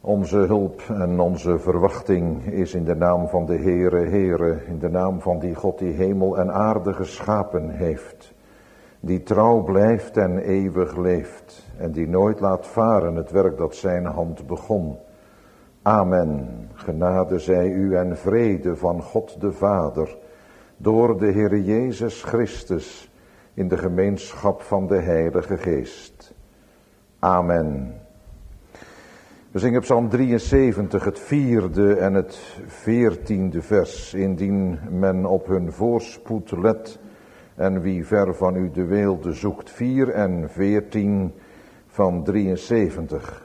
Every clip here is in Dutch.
Onze hulp en onze verwachting is in de naam van de Heere, in de naam van die God die hemel en aarde geschapen heeft, die trouw blijft en eeuwig leeft en die nooit laat varen het werk dat zijn hand begon. Amen. Genade zij u en vrede van God de Vader, door de Heere Jezus Christus, in de gemeenschap van de Heilige Geest. Amen. We zingen Psalm 73, het 4e en het 14e vers. Indien men op hun voorspoed let en wie ver van u de weelde zoekt. 4 en 14 van 73.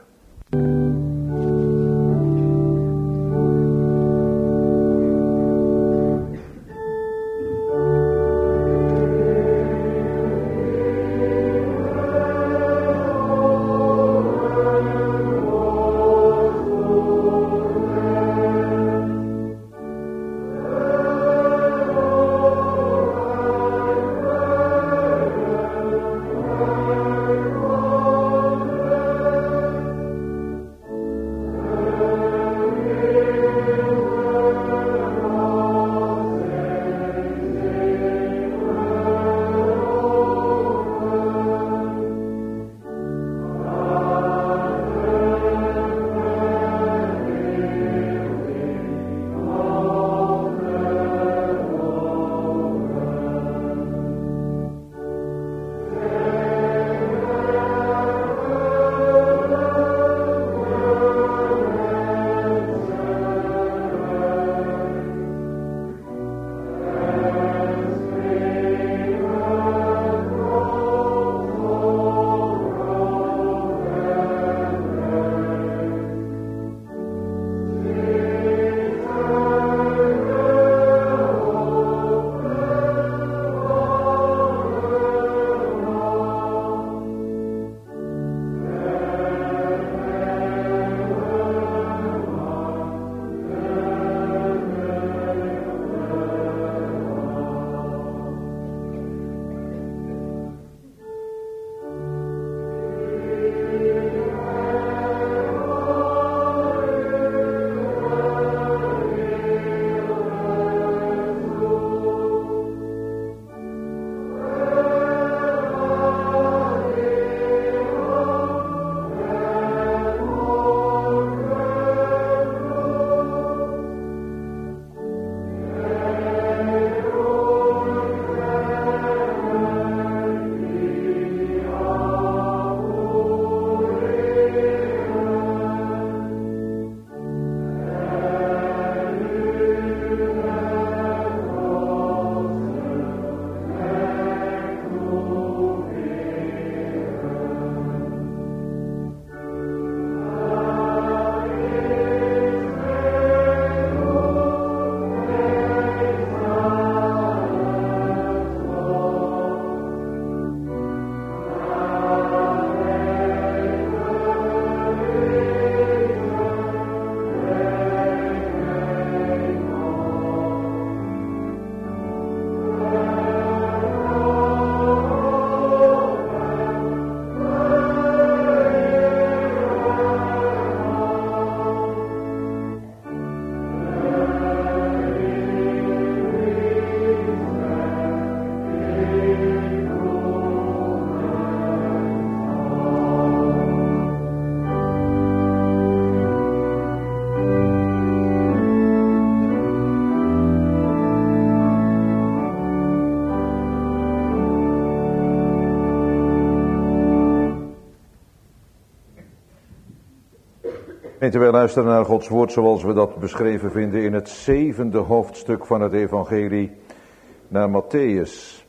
Wij luisteren naar Gods woord zoals we dat beschreven vinden in het 7e hoofdstuk van het evangelie naar Mattheüs.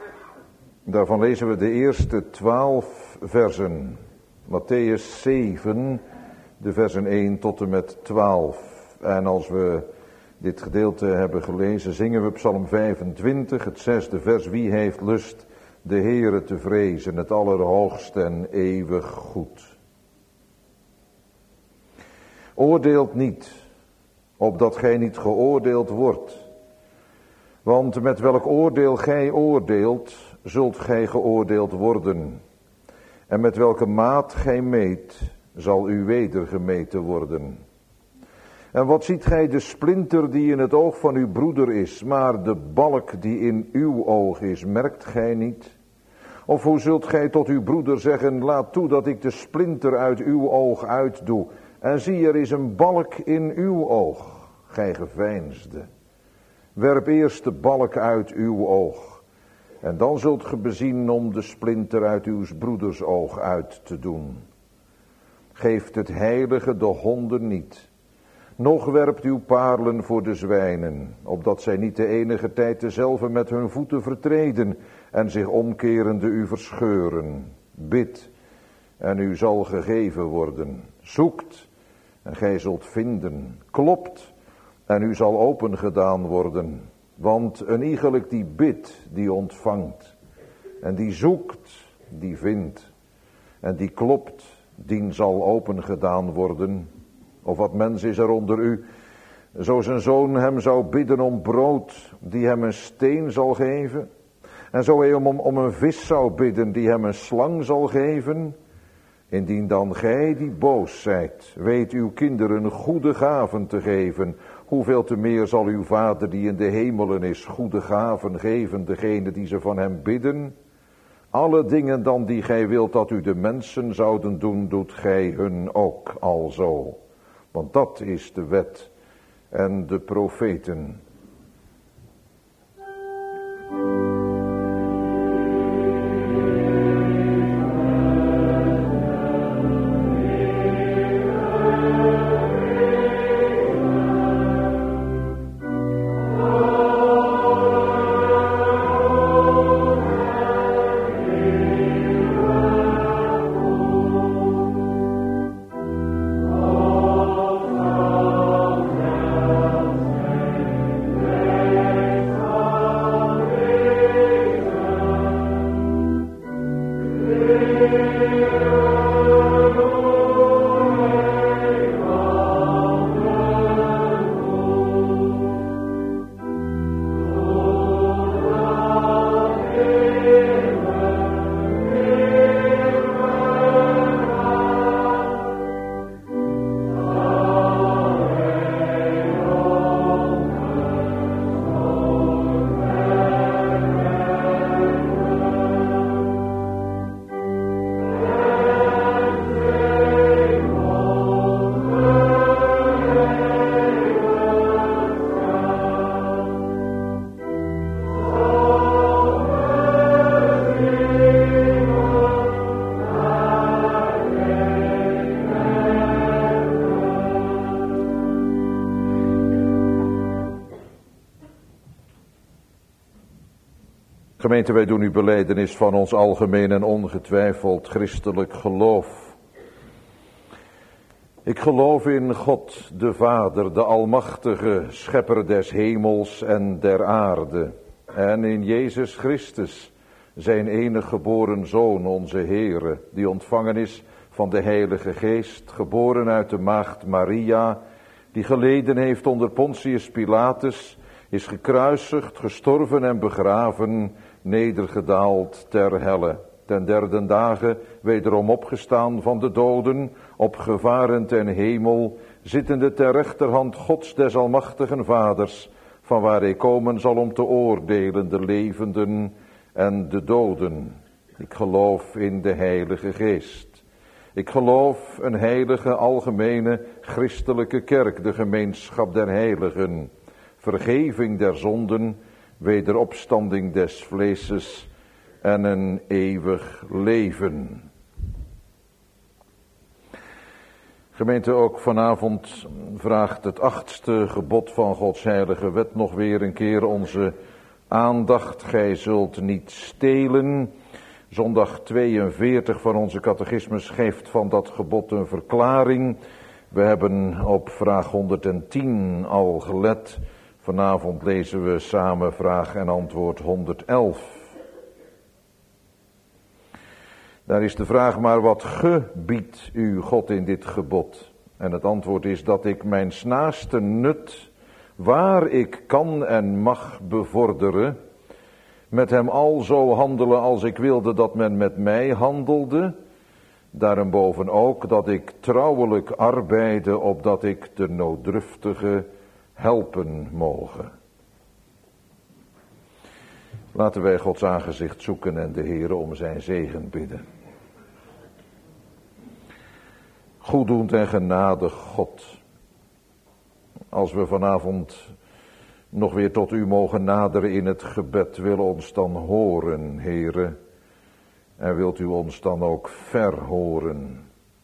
Daarvan lezen we de eerste 12 versen. Mattheüs 7, de versen 1 tot en met 12. En als we dit gedeelte hebben gelezen, zingen we Psalm 25, het 6e vers. Wie heeft lust de Heere te vrezen, het allerhoogst en eeuwig goed. Oordeelt niet, opdat gij niet geoordeeld wordt. Want met welk oordeel gij oordeelt, zult gij geoordeeld worden. En met welke maat gij meet, zal u wedergemeten worden. En wat ziet gij de splinter die in het oog van uw broeder is, maar de balk die in uw oog is, merkt gij niet? Of hoe zult gij tot uw broeder zeggen, laat toe dat ik de splinter uit uw oog uitdoe, en zie er is een balk in uw oog, gij geveinsde. Werp eerst de balk uit uw oog, en dan zult ge bezien om de splinter uit uw broeders oog uit te doen. Geeft het heilige de honden niet, noch werpt uw paarlen voor de zwijnen, opdat zij niet de enige tijd dezelve met hun voeten vertreden en zich omkerende u verscheuren. Bid, en u zal gegeven worden. Zoekt, en gij zult vinden. Klopt, en u zal opengedaan worden. Want een iegelijk die bidt, die ontvangt. En die zoekt, die vindt. En die klopt, dien zal opengedaan worden. Of wat mens is er onder u, zo zijn zoon hem zou bidden om brood, die hem een steen zal geven? En zo hij om een vis zou bidden, die hem een slang zal geven? Indien dan gij die boos zijt, weet uw kinderen goede gaven te geven, hoeveel te meer zal uw Vader die in de hemelen is goede gaven geven, degene die ze van hem bidden? Alle dingen dan die gij wilt dat u de mensen zouden doen, doet gij hun ook alzo. Want dat is de wet en de profeten. Gemeente, wij doen uw belijdenis van ons algemeen en ongetwijfeld christelijk geloof. Ik geloof in God, de Vader, de Almachtige, Schepper des hemels en der aarde. En in Jezus Christus, zijn enige geboren Zoon, onze Heere, die ontvangen is van de Heilige Geest, geboren uit de maagd Maria, die geleden heeft onder Pontius Pilatus, is gekruisigd, gestorven en begraven, nedergedaald ter helle. Ten derde dagen wederom opgestaan van de doden, opgevaren ten hemel, zittende ter rechterhand Gods des almachtigen Vaders, van waar hij komen zal om te oordelen de levenden en de doden. Ik geloof in de Heilige Geest. Ik geloof een heilige, algemene, christelijke kerk, de gemeenschap der heiligen, vergeving der zonden, wederopstanding des vleeses en een eeuwig leven. Gemeente, ook vanavond vraagt het 8e gebod van Gods heilige wet nog weer een keer onze aandacht. Gij zult niet stelen. Zondag 42 van onze catechismus geeft van dat gebod een verklaring. We hebben op vraag 110 al gelet. Vanavond lezen we samen vraag en antwoord 111. Daar is de vraag: maar wat gebiedt u God in dit gebod? En het antwoord is dat ik mijn naaste nut, waar ik kan en mag bevorderen, met hem al zo handelen als ik wilde dat men met mij handelde, Daarenboven ook dat ik trouwelijk arbeide, opdat ik de nooddruftige helpen mogen. Laten wij Gods aangezicht zoeken en de Heere om zijn zegen bidden. Goeddoend en genadig God, als we vanavond nog weer tot u mogen naderen in het gebed, wil ons dan horen, Heere, en wilt u ons dan ook verhoren.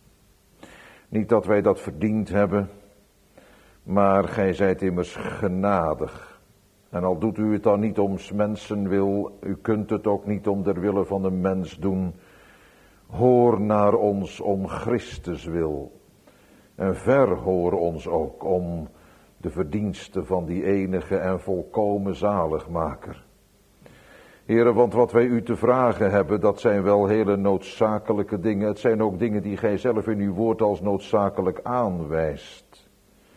Niet dat wij dat verdiend hebben, maar gij zijt immers genadig. En al doet u het dan niet om 's mensen wil, u kunt het ook niet om der wille van een mens doen. Hoor naar ons om Christus wil. En verhoor ons ook om de verdiensten van die enige en volkomen zaligmaker. Heere, want wat wij u te vragen hebben, dat zijn wel hele noodzakelijke dingen. Het zijn ook dingen die gij zelf in uw woord als noodzakelijk aanwijst.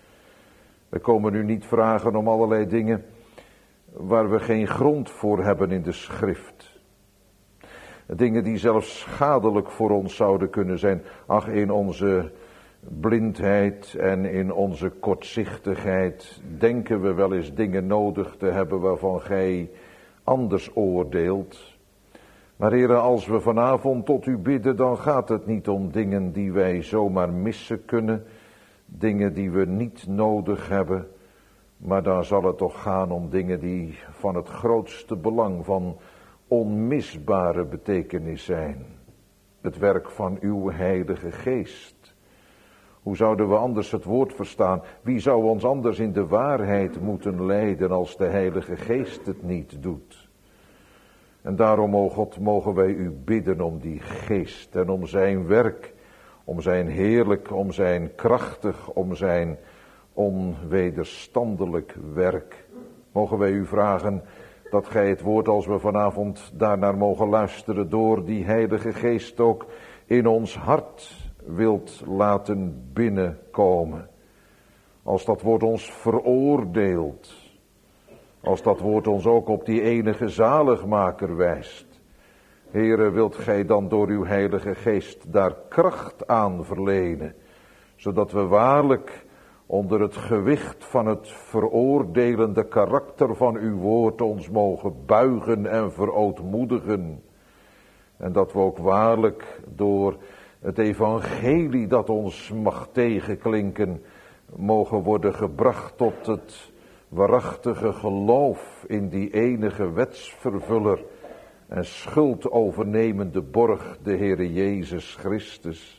We komen u niet vragen om allerlei dingen waar we geen grond voor hebben in de schrift. Dingen die zelfs schadelijk voor ons zouden kunnen zijn. Ach, in onze blindheid en in onze kortzichtigheid denken we wel eens dingen nodig te hebben waarvan gij anders oordeelt. Maar Heere, als we vanavond tot u bidden, dan gaat het niet om dingen die wij zomaar missen kunnen, dingen die we niet nodig hebben, maar dan zal het toch gaan om dingen die van het grootste belang, van onmisbare betekenis zijn. Het werk van uw Heilige Geest. Hoe zouden we anders het woord verstaan? Wie zou ons anders in de waarheid moeten leiden als de Heilige Geest het niet doet? En daarom, o God, mogen wij u bidden om die Geest en om zijn werk, om zijn heerlijk, om zijn krachtig, om zijn onwederstandelijk werk. Mogen wij u vragen dat gij het woord, als we vanavond daarnaar mogen luisteren, door die Heilige Geest ook in ons hart wilt laten binnenkomen. Als dat woord ons veroordeelt, als dat woord ons ook op die enige zaligmaker wijst. Heere, wilt gij dan door uw Heilige Geest daar kracht aan verlenen, zodat we waarlijk onder het gewicht van het veroordelende karakter van uw woord ons mogen buigen en verootmoedigen. En dat we ook waarlijk door het evangelie dat ons mag tegenklinken, mogen worden gebracht tot het waarachtige geloof in die enige wetsvervuller en schuldovernemende borg, de Heere Jezus Christus.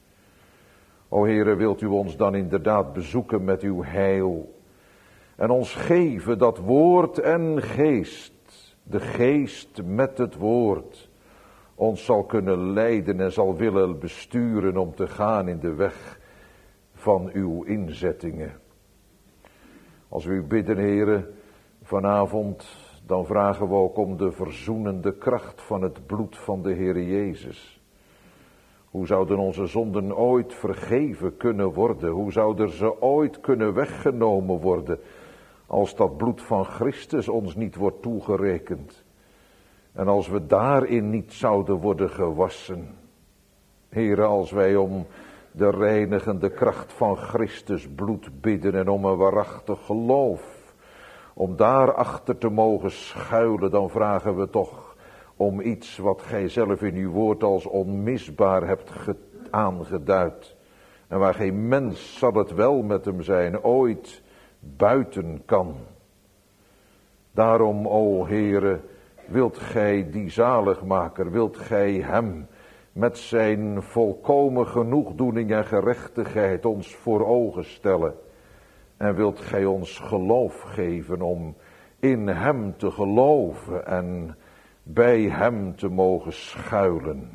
O Heere, wilt u ons dan inderdaad bezoeken met uw heil en ons geven dat woord en geest, de geest met het woord, ons zal kunnen leiden en zal willen besturen om te gaan in de weg van uw inzettingen. Als we u bidden, Heere, vanavond, dan vragen we ook om de verzoenende kracht van het bloed van de Heere Jezus. Hoe zouden onze zonden ooit vergeven kunnen worden? Hoe zouden ze ooit kunnen weggenomen worden als dat bloed van Christus ons niet wordt toegerekend? En als we daarin niet zouden worden gewassen. Heere, als wij om de reinigende kracht van Christus bloed bidden en om een waarachtig geloof, om daarachter te mogen schuilen, dan vragen we toch om iets wat gij zelf in uw woord als onmisbaar hebt aangeduid. En waar geen mens, zal het wel met hem zijn, ooit buiten kan. Daarom, o Heere, wilt gij die zaligmaker, wilt gij hem met zijn volkomen genoegdoening en gerechtigheid ons voor ogen stellen. En wilt gij ons geloof geven om in hem te geloven en bij hem te mogen schuilen.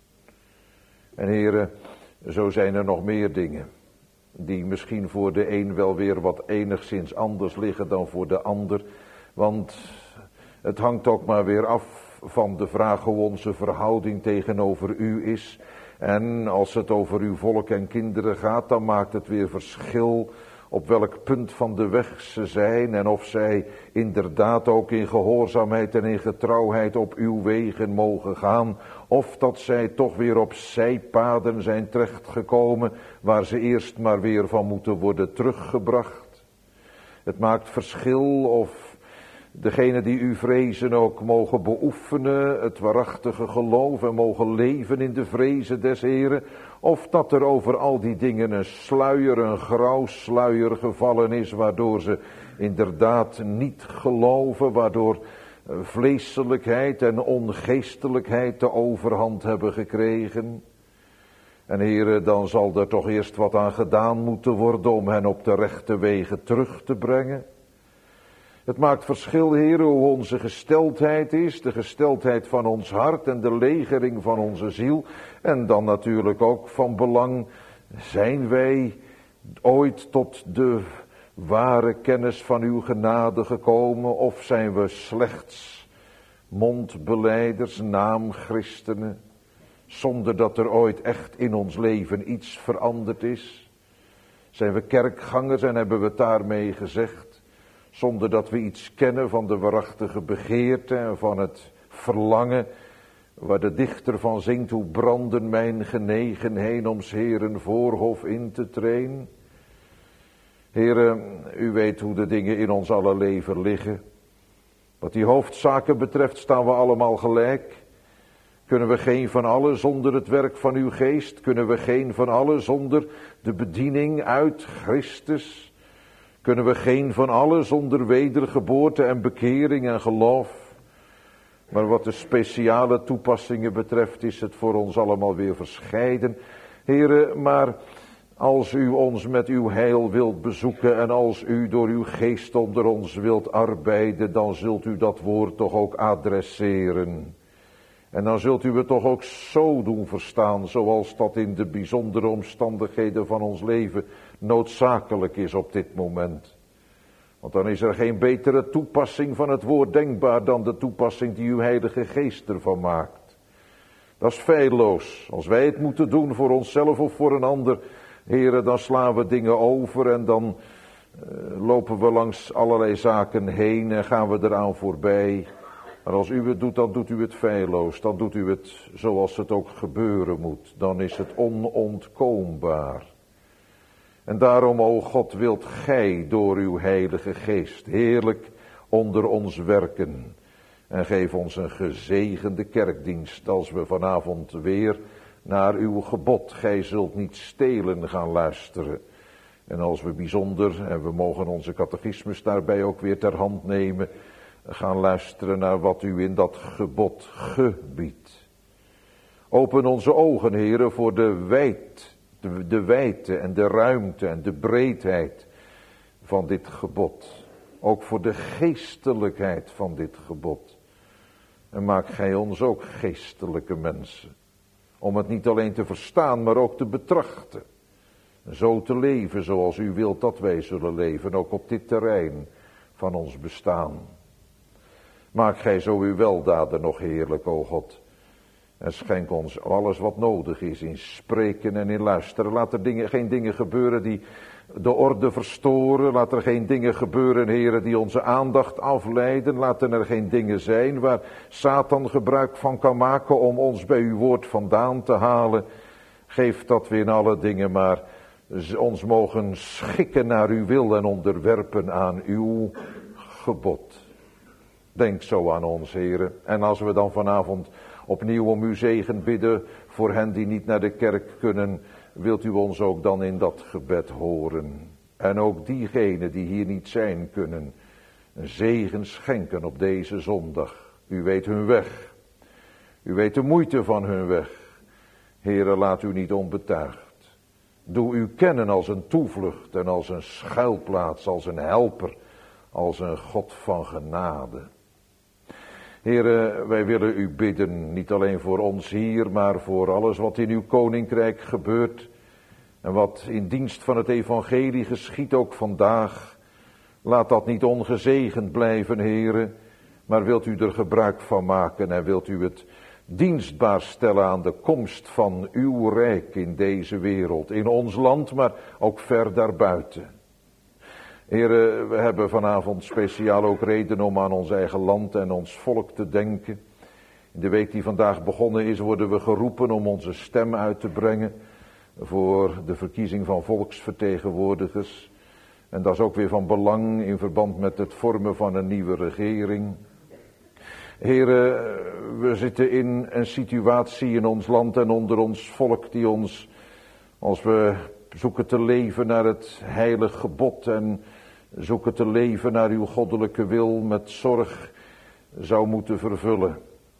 En Heere, zo zijn er nog meer dingen die misschien voor de een wel weer wat enigszins anders liggen dan voor de ander. Want het hangt ook maar weer af van de vraag hoe onze verhouding tegenover u is. En als het over uw volk en kinderen gaat, dan maakt het weer verschil op welk punt van de weg ze zijn en of zij inderdaad ook in gehoorzaamheid en in getrouwheid op uw wegen mogen gaan, of dat zij toch weer op zijpaden zijn terechtgekomen waar ze eerst maar weer van moeten worden teruggebracht. Het maakt verschil of degenen die u vrezen ook mogen beoefenen het waarachtige geloof en mogen leven in de vrezen des Heren, of dat er over al die dingen een sluier, een grauw sluier gevallen is, waardoor ze inderdaad niet geloven, waardoor vleeselijkheid en ongeestelijkheid de overhand hebben gekregen. En Heere, dan zal er toch eerst wat aan gedaan moeten worden om hen op de rechte wegen terug te brengen. Het maakt verschil, Heere, hoe onze gesteldheid is, de gesteldheid van ons hart en de legering van onze ziel. En dan natuurlijk ook van belang, zijn wij ooit tot de ware kennis van uw genade gekomen, of zijn we slechts mondbelijders, naamchristenen, zonder dat er ooit echt in ons leven iets veranderd is? Zijn we kerkgangers en hebben we het daarmee gezegd, zonder dat we iets kennen van de waarachtige begeerte en van het verlangen, waar de dichter van zingt, hoe branden mijn genegenheden om 's Heeren voorhof in te treden? Heere, u weet hoe de dingen in ons alle leven liggen. Wat die hoofdzaken betreft staan we allemaal gelijk. Kunnen we geen van allen zonder het werk van uw geest? Kunnen we geen van allen zonder de bediening uit Christus? Kunnen we geen van allen zonder wedergeboorte en bekering en geloof? Maar wat de speciale toepassingen betreft is het voor ons allemaal weer verscheiden. Heere, maar als u ons met uw heil wilt bezoeken en als u door uw geest onder ons wilt arbeiden, dan zult u dat woord toch ook adresseren. En dan zult u het toch ook zo doen verstaan, zoals dat in de bijzondere omstandigheden van ons leven noodzakelijk is op dit moment. Want dan is er geen betere toepassing van het woord denkbaar dan de toepassing die uw Heilige Geest ervan maakt. Dat is feilloos. Als wij het moeten doen voor onszelf of voor een ander, Heren, dan slaan we dingen over en dan lopen we langs allerlei zaken heen en gaan we eraan voorbij. Maar als u het doet, dan doet u het feilloos. Dan doet u het zoals het ook gebeuren moet. Dan is het onontkoombaar. En daarom, o God, wilt gij door uw Heilige Geest heerlijk onder ons werken. En geef ons een gezegende kerkdienst als we vanavond weer naar uw gebod, gij zult niet stelen, gaan luisteren. En als we bijzonder, en we mogen onze catechismus daarbij ook weer ter hand nemen, gaan luisteren naar wat u in dat gebod gebiedt. Open onze ogen, Heere, voor de wijdte en de ruimte en de breedheid van dit gebod. Ook voor de geestelijkheid van dit gebod. En maak gij ons ook geestelijke mensen. Om het niet alleen te verstaan, maar ook te betrachten. Zo te leven zoals u wilt dat wij zullen leven, ook op dit terrein van ons bestaan. Maak gij zo uw weldaden nog heerlijk, o God. En schenk ons alles wat nodig is in spreken en in luisteren. Laat er geen dingen gebeuren die de orde verstoren. Laat er geen dingen gebeuren, Heere, die onze aandacht afleiden. Laat er geen dingen zijn waar Satan gebruik van kan maken om ons bij uw woord vandaan te halen. Geef dat we in alle dingen maar ons mogen schikken naar uw wil en onderwerpen aan uw gebod. Denk zo aan ons, Heere. En als we dan vanavond opnieuw om uw zegen bidden voor hen die niet naar de kerk kunnen, wilt u ons ook dan in dat gebed horen. En ook diegenen die hier niet zijn kunnen, een zegen schenken op deze zondag. U weet hun weg. U weet de moeite van hun weg. Heere, laat u niet onbetuigd. Doe u kennen als een toevlucht en als een schuilplaats, als een helper, als een God van genade. Heere, wij willen u bidden, niet alleen voor ons hier, maar voor alles wat in uw koninkrijk gebeurt. En wat in dienst van het evangelie geschiet ook vandaag. Laat dat niet ongezegend blijven, Heere, maar wilt u er gebruik van maken en wilt u het dienstbaar stellen aan de komst van uw rijk in deze wereld, in ons land, maar ook ver daarbuiten. Here, we hebben vanavond speciaal ook reden om aan ons eigen land en ons volk te denken. In de week die vandaag begonnen is, worden we geroepen om onze stem uit te brengen voor de verkiezing van volksvertegenwoordigers. En dat is ook weer van belang in verband met het vormen van een nieuwe regering. Heren, we zitten in een situatie in ons land en onder ons volk die ons, als we zoeken te leven naar het heilige gebod en zoeken te leven naar uw goddelijke wil met zorg zou moeten vervullen.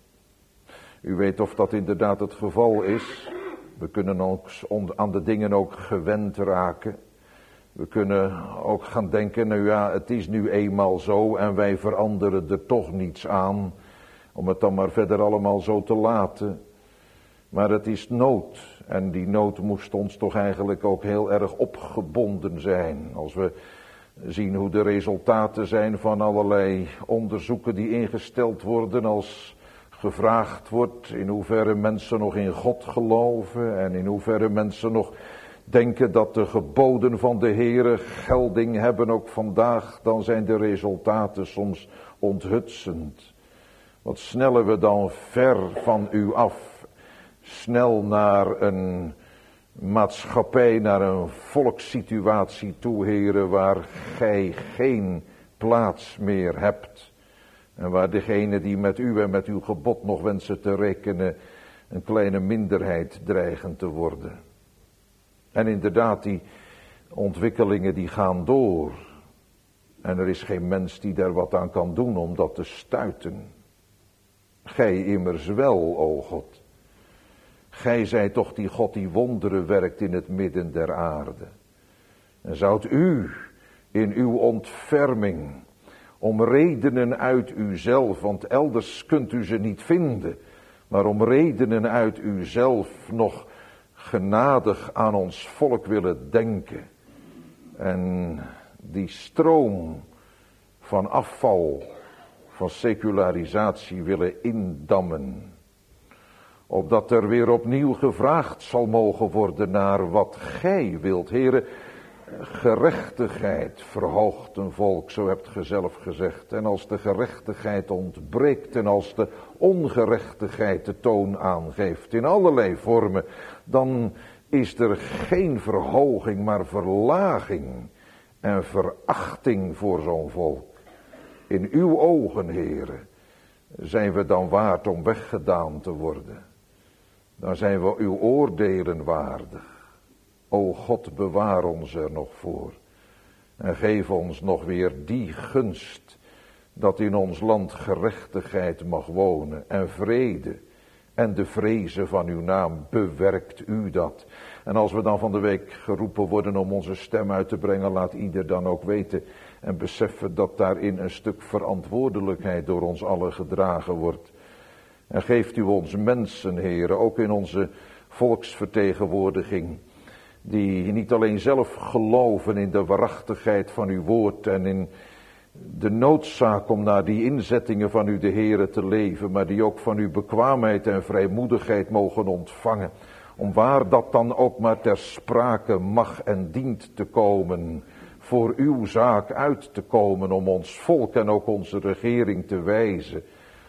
U weet of dat inderdaad het geval is. We kunnen ook aan de dingen ook gewend raken. We kunnen ook gaan denken, nou ja, het is nu eenmaal zo en wij veranderen er toch niets aan. Om het dan maar verder allemaal zo te laten. Maar het is nood. En die nood moest ons toch eigenlijk ook heel erg opgebonden zijn. Als we zien hoe de resultaten zijn van allerlei onderzoeken die ingesteld worden. Als gevraagd wordt in hoeverre mensen nog in God geloven. En in hoeverre mensen nog denken dat de geboden van de Heere gelding hebben ook vandaag. Dan zijn de resultaten soms onthutsend. Wat snellen we dan ver van u af. Snel naar een maatschappij, naar een volkssituatie toe, Heere, waar gij geen plaats meer hebt. En waar degenen die met u en met uw gebod nog wensen te rekenen, een kleine minderheid dreigen te worden. En inderdaad, die ontwikkelingen die gaan door. En er is geen mens die daar wat aan kan doen om dat te stuiten. Gij immers wel, o God. Gij zijt toch die God die wonderen werkt in het midden der aarde. En zoudt u in uw ontferming, om redenen uit uzelf, want elders kunt u ze niet vinden, maar om redenen uit uzelf nog genadig aan ons volk willen denken. En die stroom van afval, van secularisatie willen indammen. Opdat er weer opnieuw gevraagd zal mogen worden naar wat gij wilt. Heren, gerechtigheid verhoogt een volk, zo hebt ge zelf gezegd. En als de gerechtigheid ontbreekt en als de ongerechtigheid de toon aangeeft in allerlei vormen, dan is er geen verhoging, maar verlaging en verachting voor zo'n volk. In uw ogen, Heere, zijn we dan waard om weggedaan te worden. Dan zijn we uw oordelen waardig. O God, bewaar ons er nog voor. En geef ons nog weer die gunst, dat in ons land gerechtigheid mag wonen en vrede. En de vrezen van uw naam, bewerkt u dat. En als we dan van de week geroepen worden om onze stem uit te brengen, laat ieder dan ook weten en beseffen dat daarin een stuk verantwoordelijkheid door ons allen gedragen wordt. En geeft u ons mensen, Heere, ook in onze volksvertegenwoordiging, die niet alleen zelf geloven in de waarachtigheid van uw woord en in de noodzaak om naar die inzettingen van u de Heere te leven, maar die ook van uw bekwaamheid en vrijmoedigheid mogen ontvangen, om waar dat dan ook maar ter sprake mag en dient te komen, voor uw zaak uit te komen, om ons volk en ook onze regering te wijzen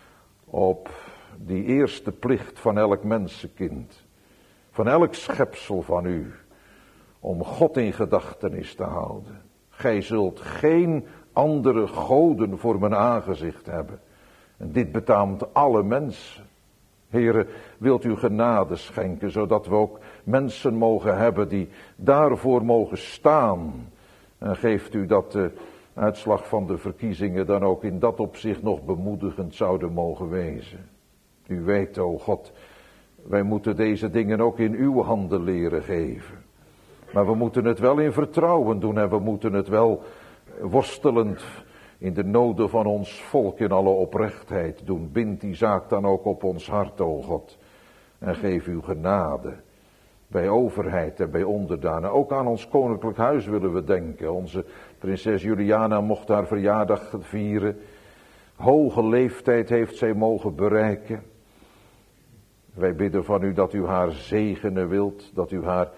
op die eerste plicht van elk mensenkind, van elk schepsel van u, om God in gedachtenis te houden. Gij zult geen andere goden voor mijn aangezicht hebben. En dit betaamt alle mensen. Heere, wilt u genade schenken, zodat we ook mensen mogen hebben die daarvoor mogen staan. En geeft u dat de uitslag van de verkiezingen dan ook in dat opzicht nog bemoedigend zouden mogen wezen. U weet, o God, wij moeten deze dingen ook in uw handen leren geven. Maar we moeten het wel in vertrouwen doen en we moeten het wel worstelend in de noden van ons volk in alle oprechtheid doen. Bind die zaak dan ook op ons hart, o God. En geef uw genade bij overheid en bij onderdanen. Ook aan ons koninklijk huis willen we denken. Onze prinses Juliana mocht haar verjaardag vieren. Hoge leeftijd heeft zij mogen bereiken. Wij bidden van u dat u haar zegenen wilt, dat u haar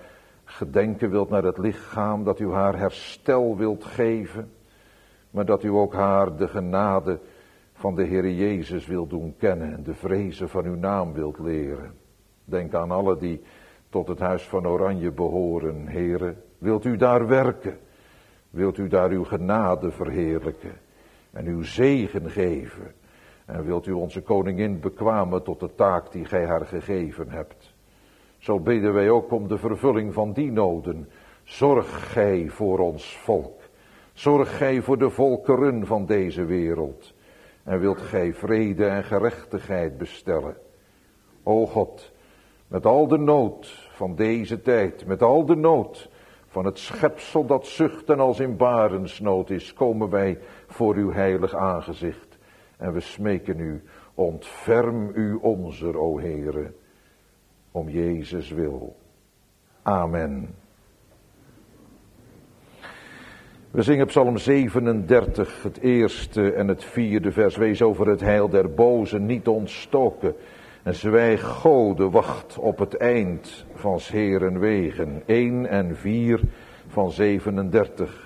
gedenken wilt naar het lichaam, dat u haar herstel wilt geven, maar dat u ook haar de genade van de Heere Jezus wilt doen kennen en de vrezen van uw naam wilt leren. Denk aan alle die tot het huis van Oranje behoren, Heere. Wilt u daar werken? Wilt u daar uw genade verheerlijken en uw zegen geven? En wilt u onze koningin bekwamen tot de taak die gij haar gegeven hebt? Zo bidden wij ook om de vervulling van die noden. Zorg gij voor ons volk. Zorg gij voor de volkeren van deze wereld. En wilt gij vrede en gerechtigheid bestellen. O God, met al de nood van deze tijd, met al de nood van het schepsel dat zucht en als in barensnood is, komen wij voor uw heilig aangezicht. En we smeken u, ontferm u onzer, o Heere, om Jezus wil. Amen. We zingen Psalm 37, het eerste en het vierde vers. Wees over het heil der bozen niet ontstoken. En zwijg Gode, wacht op het eind van 's Heeren wegen. 1 en 4 van 37.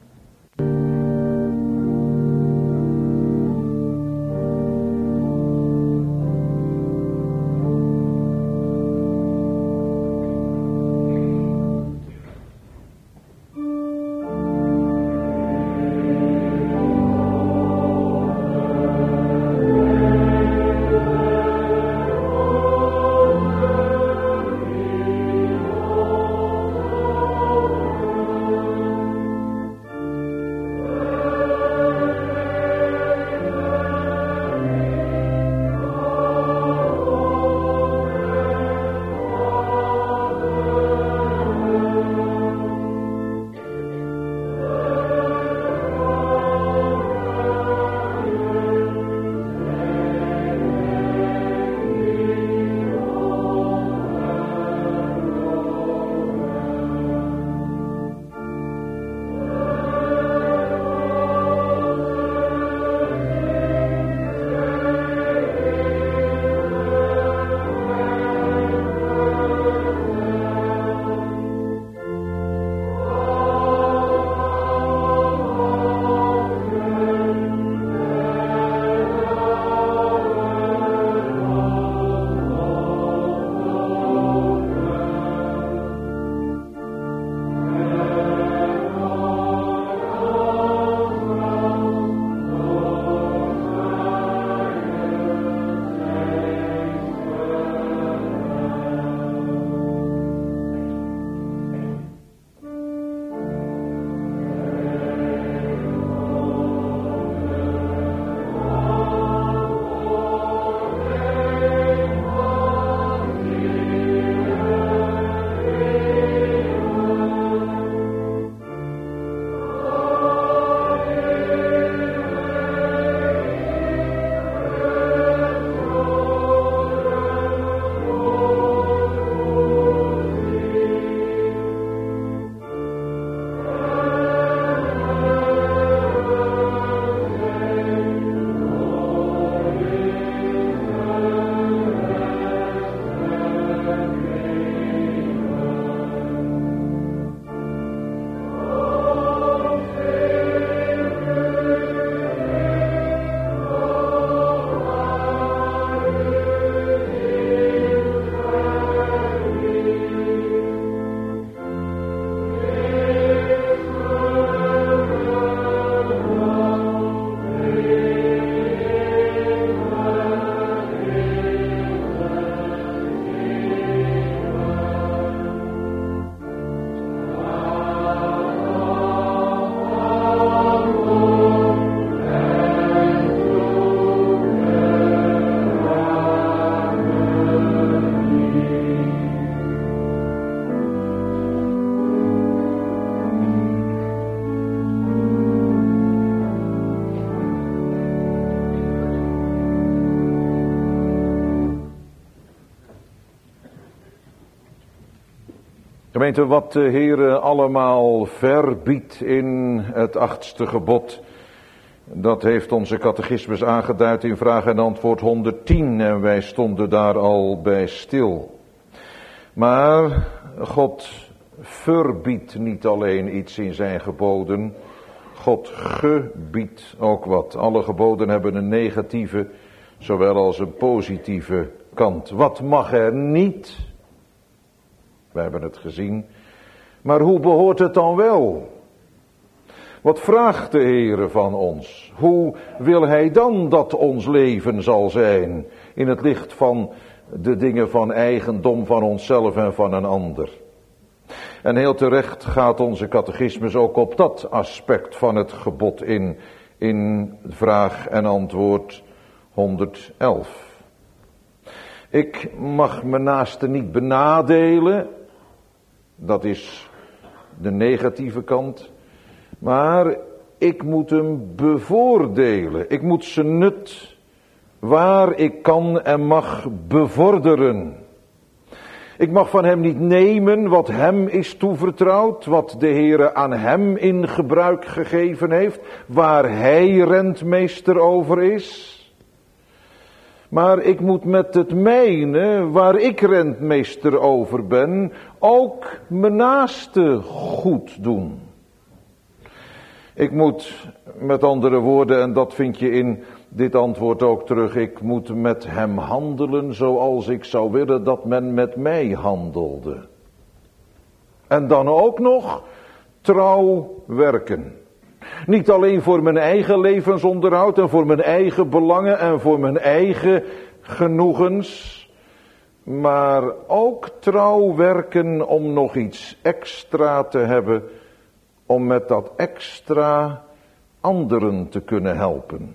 Gemeente, wat de Heere allemaal verbiedt in het 8e gebod, dat heeft onze catechismus aangeduid in vraag en antwoord 110 en wij stonden daar al bij stil. Maar God verbiedt niet alleen iets in zijn geboden, God gebiedt ook wat. Alle geboden hebben een negatieve, zowel als een positieve kant. Wat mag er niet? We hebben het gezien. Maar hoe behoort het dan wel? Wat vraagt de Heere van ons? Hoe wil Hij dan dat ons leven zal zijn? In het licht van de dingen van eigendom van onszelf en van een ander. En heel terecht gaat onze catechismus ook op dat aspect van het gebod in vraag en antwoord 111. Ik mag mijn naaste niet benadelen, dat is de negatieve kant, maar ik moet hem bevoordelen. Ik moet zijn nut waar ik kan en mag bevorderen. Ik mag van hem niet nemen wat hem is toevertrouwd, wat de Heere aan hem in gebruik gegeven heeft, waar hij rentmeester over is. Maar ik moet met het mijne, waar ik rentmeester over ben, ook mijn naaste goed doen. Ik moet, met andere woorden, en dat vind je in dit antwoord ook terug, ik moet met hem handelen zoals ik zou willen dat men met mij handelde. En dan ook nog trouw werken. Niet alleen voor mijn eigen levensonderhoud en voor mijn eigen belangen en voor mijn eigen genoegens, maar ook trouw werken om nog iets extra te hebben, om met dat extra anderen te kunnen helpen.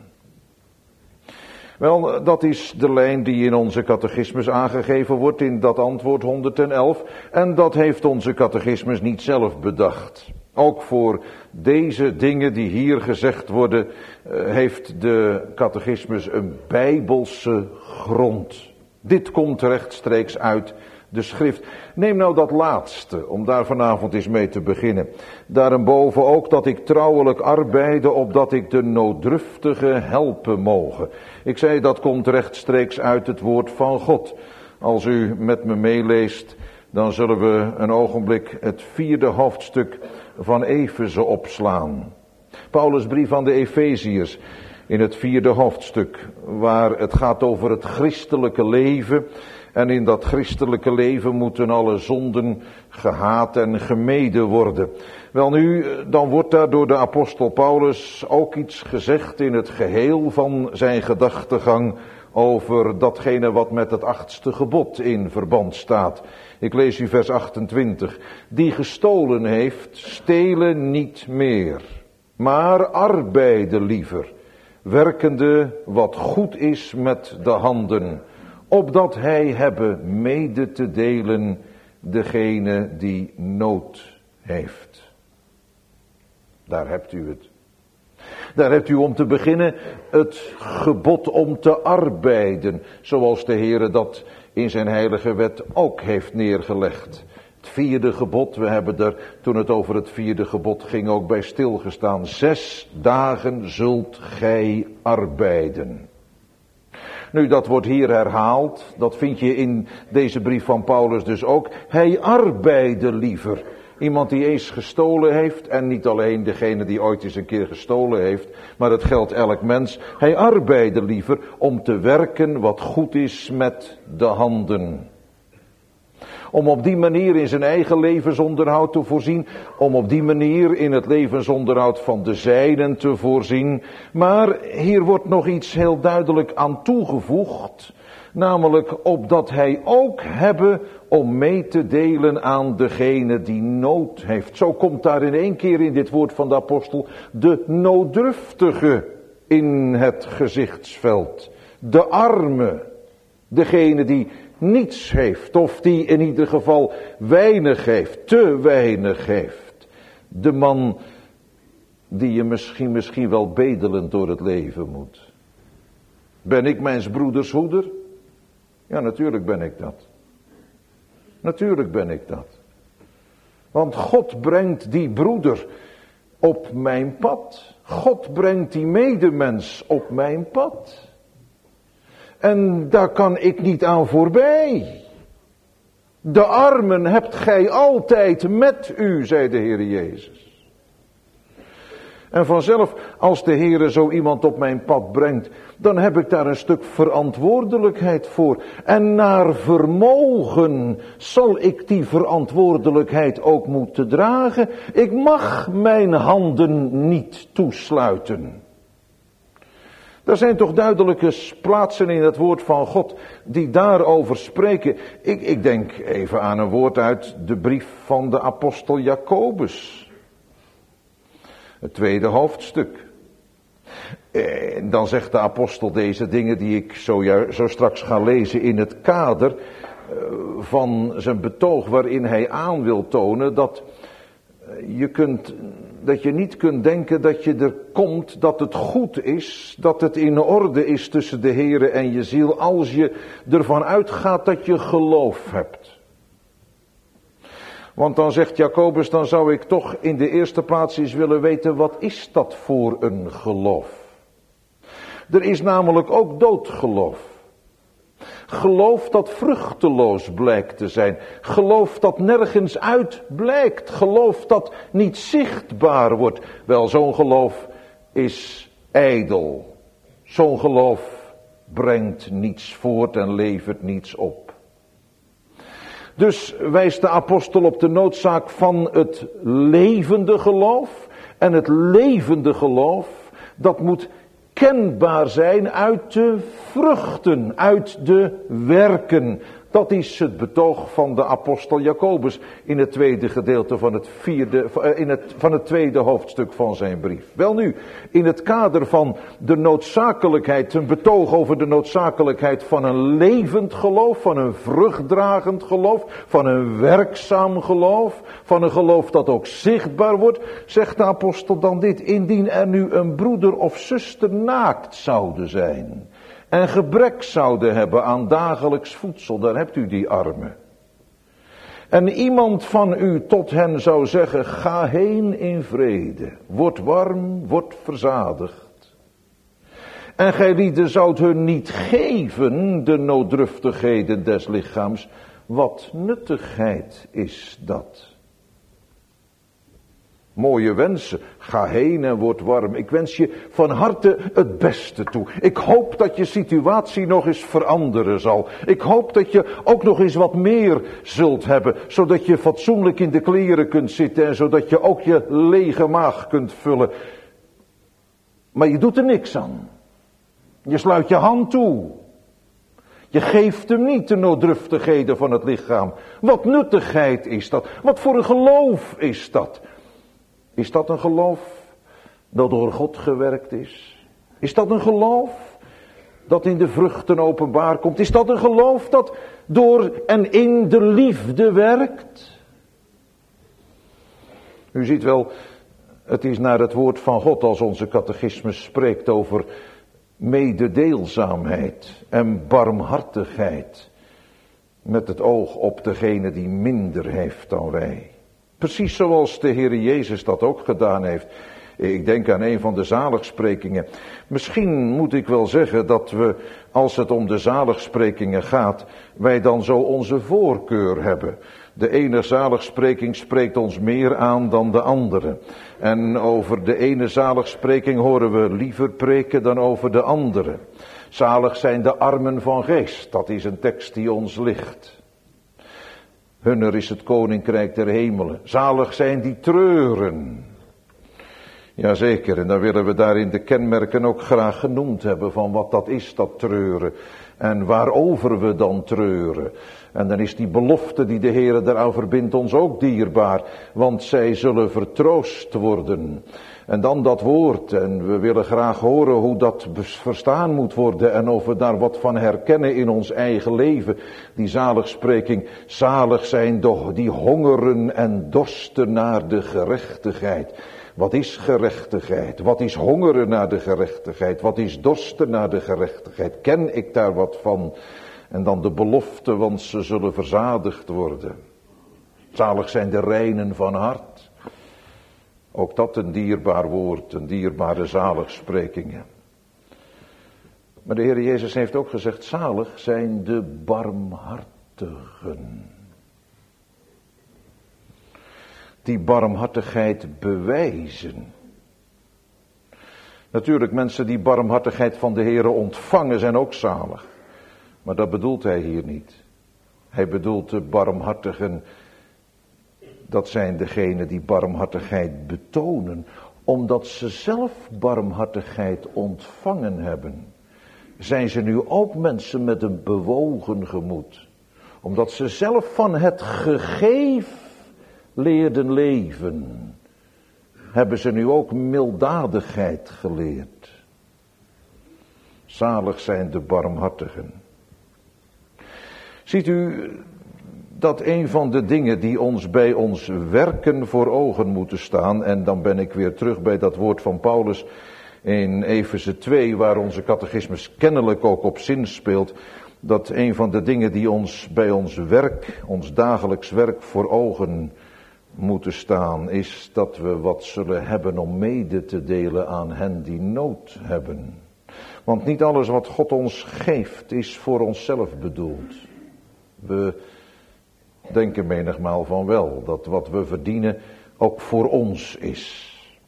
Wel, dat is de lijn die in onze catechismus aangegeven wordt in dat antwoord 111. En dat heeft onze catechismus niet zelf bedacht. Ook voor deze dingen die hier gezegd worden, heeft de catechismus een bijbelse grond. Dit komt rechtstreeks uit de schrift. Neem nou dat laatste, om daar vanavond eens mee te beginnen. Daarboven ook dat ik trouwelijk arbeide, opdat ik de nooddruftige helpen mogen. Ik zei, dat komt rechtstreeks uit het woord van God. Als u met me meeleest, dan zullen we een ogenblik het 4e hoofdstuk van Efeze opslaan. Paulus' brief aan de Efeziërs, in het 4e hoofdstuk, waar het gaat over het christelijke leven. En in dat christelijke leven moeten alle zonden gehaat en gemeden worden. Welnu, dan wordt daar door de apostel Paulus ook iets gezegd in het geheel van zijn gedachtegang over datgene wat met het 8e gebod in verband staat. Ik lees u vers 28. Die gestolen heeft, stelen niet meer, maar arbeide liever, werkende wat goed is met de handen, opdat hij hebben mede te delen degene die nood heeft. Daar hebt u het. Daar hebt u om te beginnen het gebod om te arbeiden, zoals de Heere dat in zijn heilige wet ook heeft neergelegd. Het 4e gebod, we hebben er toen het over het 4e gebod ging ook bij stilgestaan. 6 dagen zult gij arbeiden. Nu, dat wordt hier herhaald, dat vind je in deze brief van Paulus dus ook. Hij arbeidde liever. Iemand die eens gestolen heeft, en niet alleen degene die ooit eens een keer gestolen heeft, maar het geldt elk mens. Hij arbeidde liever om te werken wat goed is met de handen. Om op die manier in zijn eigen levensonderhoud te voorzien. Om op die manier in het levensonderhoud van de zijnen te voorzien. Maar hier wordt nog iets heel duidelijk aan toegevoegd. Namelijk opdat hij ook hebben om mee te delen aan degene die nood heeft. Zo komt daar in 1 keer in dit woord van de apostel de nooddruftige in het gezichtsveld. De arme, degene die niets heeft, of die in ieder geval weinig heeft, te weinig heeft. De man die je misschien wel bedelend door het leven moet. Ben ik mijns broeders hoeder? Ja, natuurlijk ben ik dat. Natuurlijk ben ik dat. Want God brengt die broeder op mijn pad. God brengt die medemens op mijn pad. En daar kan ik niet aan voorbij. De armen hebt gij altijd met u, zei de Heer Jezus. En vanzelf, als de Heer zo iemand op mijn pad brengt, dan heb ik daar een stuk verantwoordelijkheid voor. En naar vermogen zal ik die verantwoordelijkheid ook moeten dragen. Ik mag mijn handen niet toesluiten. Er zijn toch duidelijke plaatsen in het woord van God die daarover spreken. Ik denk even aan een woord uit de brief van de apostel Jacobus. Het 2e hoofdstuk. Dan zegt de apostel deze dingen die ik zo straks ga lezen in het kader van zijn betoog, waarin hij aan wil tonen dat je niet kunt denken dat je er komt, dat het goed is, dat het in orde is tussen de Heere en je ziel, als je ervan uitgaat dat je geloof hebt. Want dan zegt Jacobus, dan zou ik toch in de eerste plaats eens willen weten, wat is dat voor een geloof? Er is namelijk ook doodgeloof. Geloof dat vruchteloos blijkt te zijn. Geloof dat nergens uit blijkt. Geloof dat niet zichtbaar wordt. Wel, zo'n geloof is ijdel. Zo'n geloof brengt niets voort en levert niets op. Dus wijst de apostel op de noodzaak van het levende geloof. En het levende geloof, dat moet kenbaar zijn uit de vruchten, uit de werken. Dat is het betoog van de apostel Jacobus in het tweede gedeelte van het tweede hoofdstuk van zijn brief. Welnu, in het kader van de noodzakelijkheid, een betoog over de noodzakelijkheid van een levend geloof, van een vruchtdragend geloof, van een werkzaam geloof, van een geloof dat ook zichtbaar wordt, zegt de apostel dan dit: indien er nu een broeder of zuster naakt zouden zijn en gebrek zouden hebben aan dagelijks voedsel, daar hebt u die armen. En iemand van u tot hen zou zeggen, ga heen in vrede, word warm, word verzadigd. En gij lieden zoudt hun niet geven, de nooddruftigheden des lichaams, wat nuttigheid is dat? Mooie wensen. Ga heen en word warm. Ik wens je van harte het beste toe. Ik hoop dat je situatie nog eens veranderen zal. Ik hoop dat je ook nog eens wat meer zult hebben. Zodat je fatsoenlijk in de kleren kunt zitten. En zodat je ook je lege maag kunt vullen. Maar je doet er niks aan. Je sluit je hand toe. Je geeft hem niet de nooddruftigheden van het lichaam. Wat nuttigheid is dat? Wat voor een geloof is dat? Is dat een geloof dat door God gewerkt is? Is dat een geloof dat in de vruchten openbaar komt? Is dat een geloof dat door en in de liefde werkt? U ziet wel, het is naar het woord van God als onze catechismus spreekt over mededeelzaamheid en barmhartigheid. Met het oog op degene die minder heeft dan wij. Precies zoals de Heer Jezus dat ook gedaan heeft. Ik denk aan een van de zaligsprekingen. Misschien moet ik wel zeggen dat we, als het om de zaligsprekingen gaat, wij dan zo onze voorkeur hebben. De ene zaligspreking spreekt ons meer aan dan de andere. En over de ene zaligspreking horen we liever preken dan over de andere. Zalig zijn de armen van geest, dat is een tekst die ons ligt. Hunner is het koninkrijk der hemelen. Zalig zijn die treuren. Jazeker, en dan willen we daarin de kenmerken ook graag genoemd hebben van wat dat is, dat treuren. En waarover we dan treuren. En dan is die belofte die de Heer daaraan verbindt ons ook dierbaar. Want zij zullen vertroost worden. En dan dat woord, en we willen graag horen hoe dat verstaan moet worden en of we daar wat van herkennen in ons eigen leven. Die zaligspreking, zalig zijn doch die hongeren en dorsten naar de gerechtigheid. Wat is gerechtigheid? Wat is hongeren naar de gerechtigheid? Wat is dorsten naar de gerechtigheid? Ken ik daar wat van? En dan de belofte, want ze zullen verzadigd worden. Zalig zijn de reinen van hart. Ook dat een dierbaar woord, een dierbare zaligsprekingen. Maar de Heer Jezus heeft ook gezegd, zalig zijn de barmhartigen. die barmhartigheid bewijzen. Natuurlijk, mensen die barmhartigheid van de Heere ontvangen zijn ook zalig. Maar dat bedoelt hij hier niet. Hij bedoelt de barmhartigen, dat zijn degenen die barmhartigheid betonen, omdat ze zelf barmhartigheid ontvangen hebben. Zijn ze nu ook mensen met een bewogen gemoed, omdat ze zelf van het gegeef leerden leven, hebben ze nu ook milddadigheid geleerd. Zalig zijn de barmhartigen. Ziet u dat een van de dingen die ons bij ons werken voor ogen moeten staan, en dan ben ik weer terug bij dat woord van Paulus in Efeze 2, waar onze catechismus kennelijk ook op zinspeelt, dat een van de dingen die ons bij ons werk, ons dagelijks werk voor ogen moeten staan, is dat we wat zullen hebben om mede te delen aan hen die nood hebben. Want niet alles wat God ons geeft is voor onszelf bedoeld. We denken menigmaal van wel, dat wat we verdienen ook voor ons is.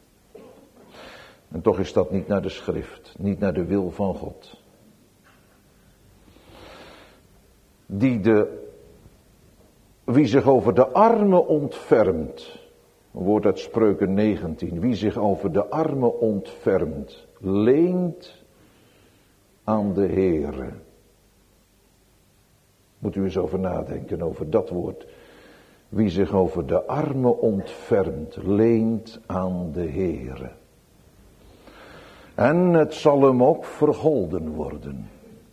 En toch is dat niet naar de schrift, niet naar de wil van God. Wie zich over de armen ontfermt, een woord uit Spreuken 19, wie zich over de armen ontfermt, leent aan de Heere. Moet u eens over nadenken, over dat woord. Wie zich over de armen ontfermt, leent aan de Heere. En het zal hem ook vergolden worden.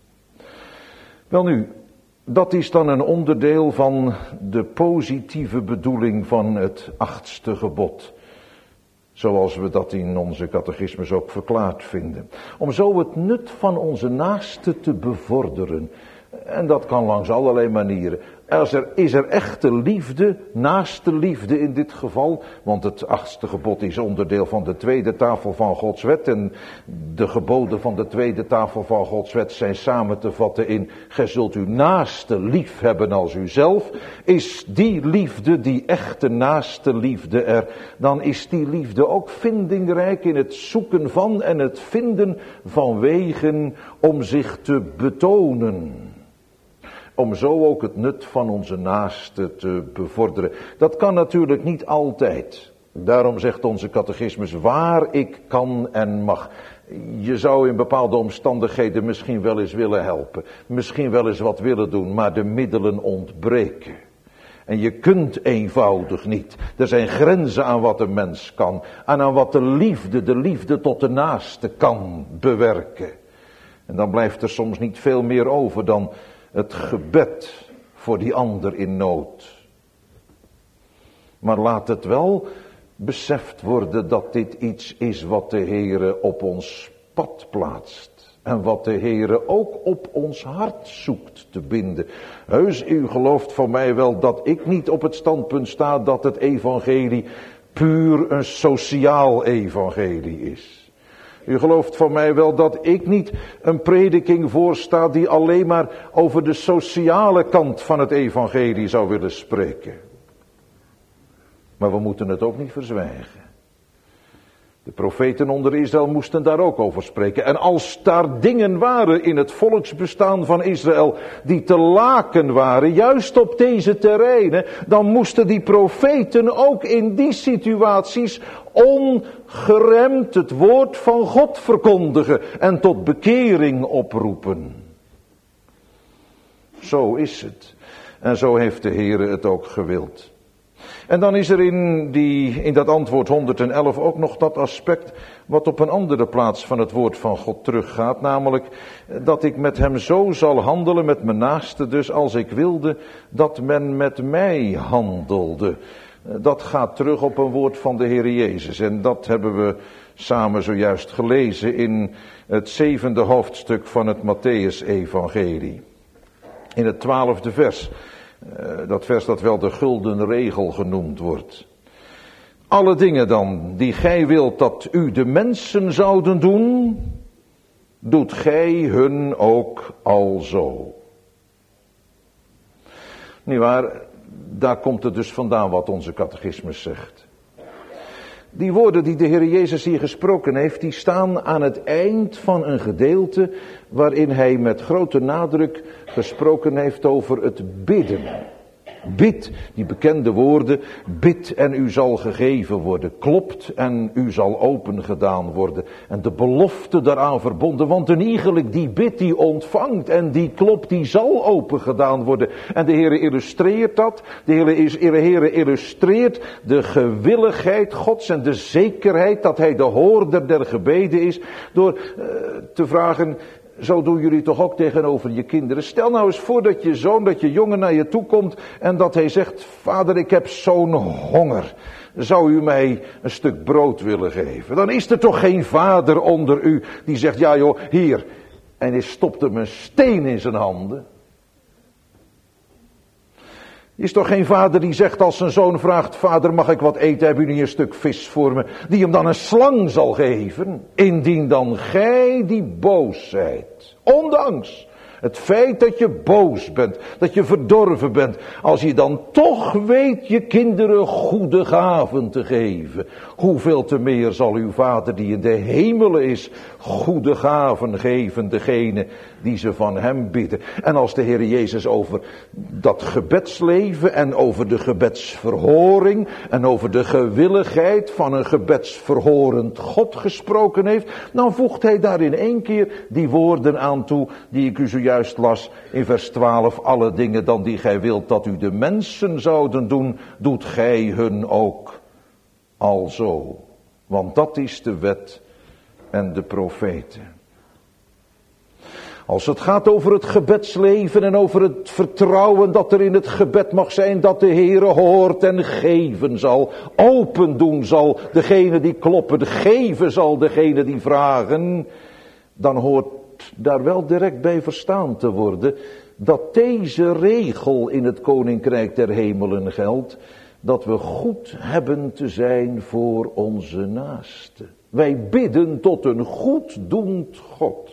Welnu, dat is dan een onderdeel van de positieve bedoeling van het 8e gebod. Zoals we dat in onze catechismus ook verklaard vinden. Om zo het nut van onze naaste te bevorderen. En dat kan langs allerlei manieren. Is er echte liefde, naaste liefde in dit geval? Want het 8e gebod is onderdeel van de tweede tafel van Gods wet. En de geboden van de tweede tafel van Gods wet zijn samen te vatten in: gij zult uw naaste lief hebben als uzelf. Is die liefde, die echte naaste liefde er, dan is die liefde ook vindingrijk in het zoeken van en het vinden van wegen om zich te betonen. Om zo ook het nut van onze naaste te bevorderen. Dat kan natuurlijk niet altijd. Daarom zegt onze catechismus: waar ik kan en mag. Je zou in bepaalde omstandigheden misschien wel eens willen helpen. Misschien wel eens wat willen doen, maar de middelen ontbreken. En je kunt eenvoudig niet. Er zijn grenzen aan wat een mens kan. En aan wat de liefde tot de naaste kan bewerken. En dan blijft er soms niet veel meer over dan het gebed voor die ander in nood. Maar laat het wel beseft worden dat dit iets is wat de Heere op ons pad plaatst. En wat de Heere ook op ons hart zoekt te binden. Heus, u gelooft van mij wel dat ik niet op het standpunt sta dat het evangelie puur een sociaal evangelie is. U gelooft van mij wel dat ik niet een prediking voorsta die alleen maar over de sociale kant van het evangelie zou willen spreken. Maar we moeten het ook niet verzwijgen. De profeten onder Israël moesten daar ook over spreken. En als daar dingen waren in het volksbestaan van Israël die te laken waren, juist op deze terreinen, dan moesten die profeten ook in die situaties ongeremd het woord van God verkondigen en tot bekering oproepen. Zo is het. En zo heeft de Heere het ook gewild. En dan is er in dat antwoord 111 ook nog dat aspect wat op een andere plaats van het woord van God teruggaat. Namelijk dat ik met hem zo zal handelen, met mijn naaste dus, als ik wilde dat men met mij handelde. Dat gaat terug op een woord van de Heer Jezus. En dat hebben we samen zojuist gelezen in het 7e hoofdstuk van het Mattheüs-evangelie. In het 12e vers. Dat vers dat wel de gulden regel genoemd wordt. Alle dingen dan die gij wilt dat u de mensen zouden doen, doet gij hun ook alzo. Niewaar, Daar komt het dus vandaan wat onze catechismus zegt. Die woorden die de Heer Jezus hier gesproken heeft, die staan aan het eind van een gedeelte waarin hij met grote nadruk gesproken heeft over het bidden. Bid, die bekende woorden, bid en u zal gegeven worden, klopt en u zal open gedaan worden. En de belofte daaraan verbonden, want een iegelijk die bidt, die ontvangt en die klopt, die zal open gedaan worden. En de Heer illustreert dat, de Heer illustreert de gewilligheid Gods en de zekerheid dat hij de hoorder der gebeden is, door te vragen... Zo doen jullie toch ook tegenover je kinderen. Stel nou eens voor dat je zoon, dat je jongen naar je toe komt en dat hij zegt, vader, ik heb zo'n honger. Zou u mij een stuk brood willen geven? Dan is er toch geen vader onder u die zegt, ja joh, hier. En hij stopt hem een steen in zijn handen. Is toch geen vader die zegt als zijn zoon vraagt, vader, mag ik wat eten, heb u niet een stuk vis voor me, die hem dan een slang zal geven, indien dan gij die boos zijt, ondanks het feit dat je boos bent, dat je verdorven bent, als je dan toch weet je kinderen goede gaven te geven, hoeveel te meer zal uw vader die in de hemelen is, goede gaven geven degene die ze van hem bidden. En als de Heer Jezus over dat gebedsleven en over de gebedsverhoring en over de gewilligheid van een gebedsverhorend God gesproken heeft, dan voegt hij daar in één keer die woorden aan toe die ik u zojuist las in vers 12. Alle dingen dan die gij wilt dat u de mensen zouden doen, doet gij hun ook alzo. Want dat is de wet en de profeten. Als het gaat over het gebedsleven en over het vertrouwen dat er in het gebed mag zijn, dat de Heere hoort en geven zal, open doen zal degene die kloppen, geven zal degene die vragen, dan hoort daar wel direct bij verstaan te worden dat deze regel in het Koninkrijk der Hemelen geldt, dat we goed hebben te zijn voor onze naaste. Wij bidden tot een goeddoend God.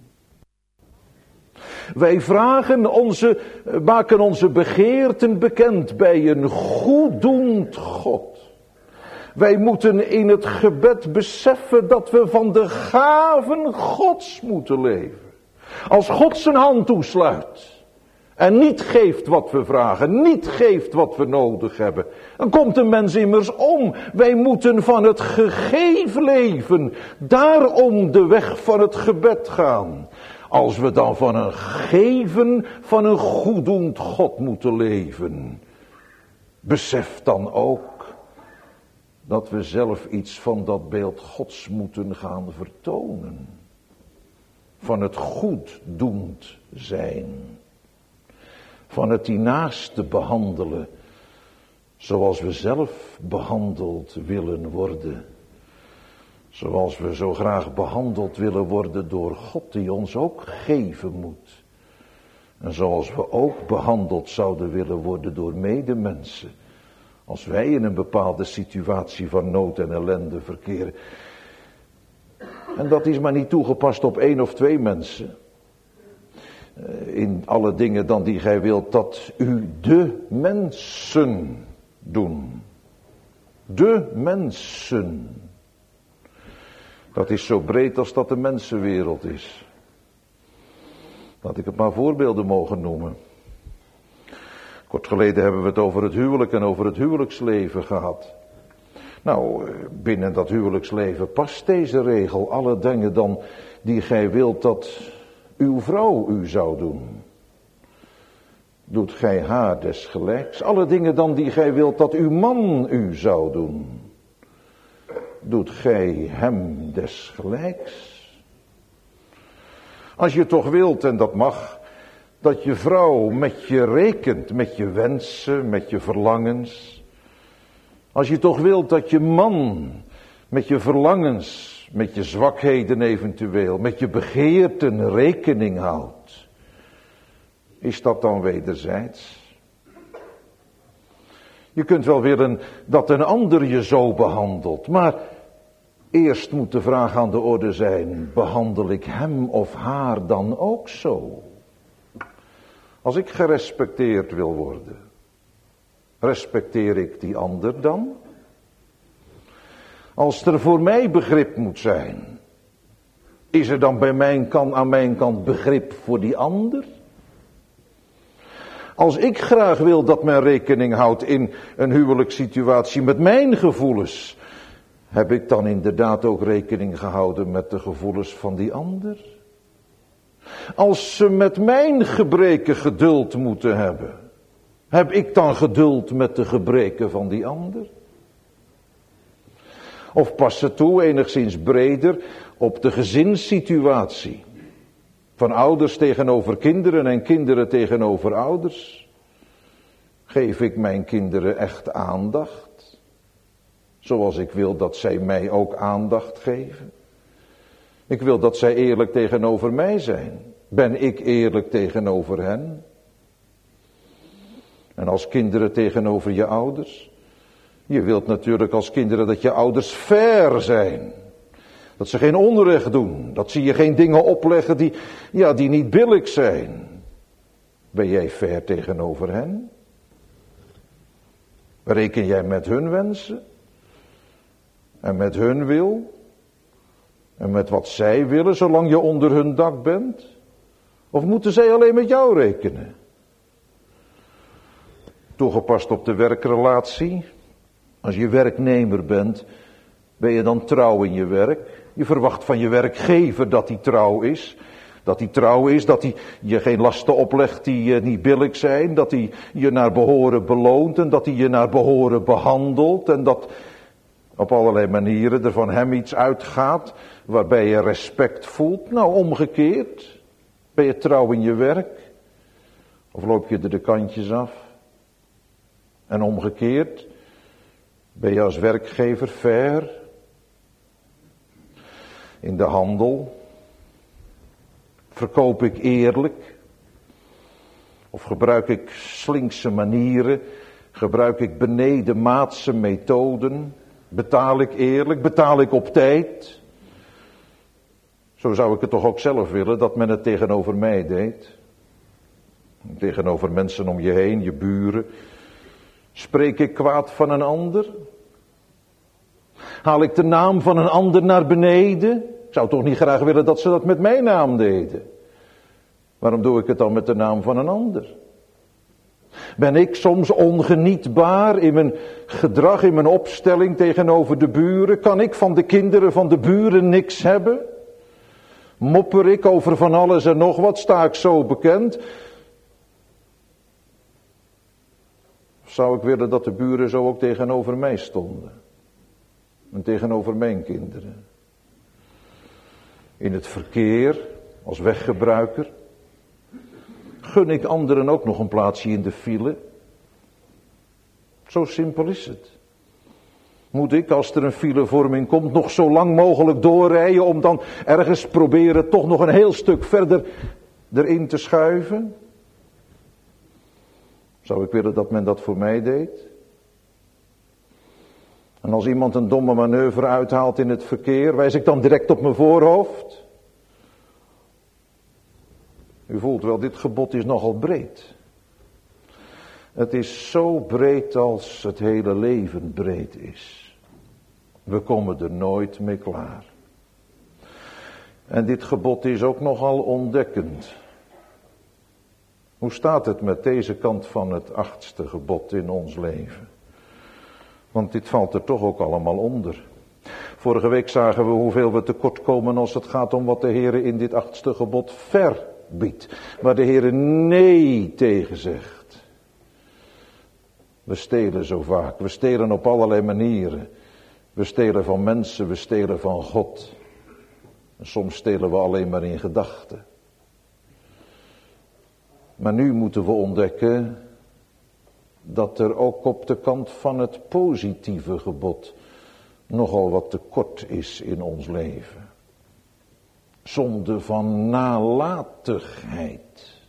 Wij maken onze begeerten bekend bij een goeddoend God. Wij moeten in het gebed beseffen dat we van de gaven Gods moeten leven. Als God zijn hand toesluit en niet geeft wat we vragen, niet geeft wat we nodig hebben, dan komt de mens immers om. Wij moeten van het gegeven leven, daarom de weg van het gebed gaan. Als we dan van een geven van een goeddoend God moeten leven, besef dan ook dat we zelf iets van dat beeld Gods moeten gaan vertonen. Van het goeddoend zijn. Van het die naaste behandelen zoals we zelf behandeld willen worden. Zoals we zo graag behandeld willen worden door God die ons ook geven moet. En zoals we ook behandeld zouden willen worden door medemensen. Als wij in een bepaalde situatie van nood en ellende verkeren. En dat is maar niet toegepast op 1 of 2 mensen. In alle dingen dan die gij wilt dat u de mensen doen. De mensen. Dat is zo breed als dat de mensenwereld is. Laat ik het maar voorbeelden mogen noemen. Kort geleden hebben we het over het huwelijk en over het huwelijksleven gehad. Nou, binnen dat huwelijksleven past deze regel. Alle dingen dan die gij wilt dat uw vrouw u zou doen, doet gij haar desgelijks. Alle dingen dan die gij wilt dat uw man u zou doen, doet gij hem desgelijks. Als je toch wilt, en dat mag, dat je vrouw met je rekent, met je wensen, met je verlangens. Als je toch wilt dat je man met je verlangens, met je zwakheden eventueel, met je begeerten rekening houdt. Is dat dan wederzijds? Je kunt wel willen dat een ander je zo behandelt, maar eerst moet de vraag aan de orde zijn, behandel ik hem of haar dan ook zo? Als ik gerespecteerd wil worden, Respecteer ik die ander dan? Als er voor mij begrip moet zijn, is er dan aan mijn kant begrip voor die ander? Als ik graag wil dat men rekening houdt in een huwelijkssituatie met mijn gevoelens, heb ik dan inderdaad ook rekening gehouden met de gevoelens van die ander? Als ze met mijn gebreken geduld moeten hebben, heb ik dan geduld met de gebreken van die ander? Of pas het toe, enigszins breder, op de gezinssituatie. Van ouders tegenover kinderen en kinderen tegenover ouders. Geef ik mijn kinderen echt aandacht? Zoals ik wil dat zij mij ook aandacht geven. Ik wil dat zij eerlijk tegenover mij zijn. Ben ik eerlijk tegenover hen? En als kinderen tegenover je ouders? Je wilt natuurlijk als kinderen dat je ouders fair zijn. Dat ze geen onrecht doen. Dat ze je geen dingen opleggen die niet billijk zijn. Ben jij fair tegenover hen? Reken jij met hun wensen? En met hun wil? En met wat zij willen, zolang je onder hun dak bent? Of moeten zij alleen met jou rekenen? Toegepast op de werkrelatie. Als je werknemer bent, ben je dan trouw in je werk? Je verwacht van je werkgever dat hij trouw is. Dat hij trouw is, dat hij je geen lasten oplegt die niet billijk zijn. Dat hij je naar behoren beloont en dat hij je naar behoren behandelt. En dat op allerlei manieren er van hem iets uitgaat waarbij je respect voelt. Nou, omgekeerd. Ben je trouw in je werk? Of loop je er de kantjes af? En omgekeerd, ben je als werkgever fair? In de handel? Verkoop ik eerlijk? Of gebruik ik slinkse manieren? Gebruik ik benedenmaatse methoden? Betaal ik eerlijk? Betaal ik op tijd? Zo zou ik het toch ook zelf willen dat men het tegenover mij deed. Tegenover mensen om je heen, je buren. Spreek ik kwaad van een ander? Haal ik de naam van een ander naar beneden? Ik zou toch niet graag willen dat ze dat met mijn naam deden. Waarom doe ik het dan met de naam van een ander? Ben ik soms ongenietbaar in mijn gedrag, in mijn opstelling tegenover de buren? Kan ik van de kinderen van de buren niks hebben? Mopper ik over van alles en nog wat? Sta ik zo bekend? Zou ik willen dat de buren zo ook tegenover mij stonden? En tegenover mijn kinderen? In het verkeer, als weggebruiker, gun ik anderen ook nog een plaatsje in de file? Zo simpel is het. Moet ik, als er een filevorming komt, nog zo lang mogelijk doorrijden om dan ergens proberen toch nog een heel stuk verder erin te schuiven? Zou ik willen dat men dat voor mij deed? En als iemand een domme manoeuvre uithaalt in het verkeer, wijs ik dan direct op mijn voorhoofd? U voelt wel, dit gebod is nogal breed. Het is zo breed als het hele leven breed is. We komen er nooit mee klaar. En dit gebod is ook nogal ontdekkend. Hoe staat het met deze kant van het 8e gebod in ons leven? Want dit valt er toch ook allemaal onder. Vorige week zagen we hoeveel we tekort komen als het gaat om wat de Heer in dit 8e gebod verbiedt. Waar de Heer nee tegen zegt. We stelen zo vaak. We stelen op allerlei manieren. We stelen van mensen, we stelen van God. En soms stelen we alleen maar in gedachten. Maar nu moeten we ontdekken dat er ook op de kant van het positieve gebod nogal wat tekort is in ons leven. Zonde van nalatigheid.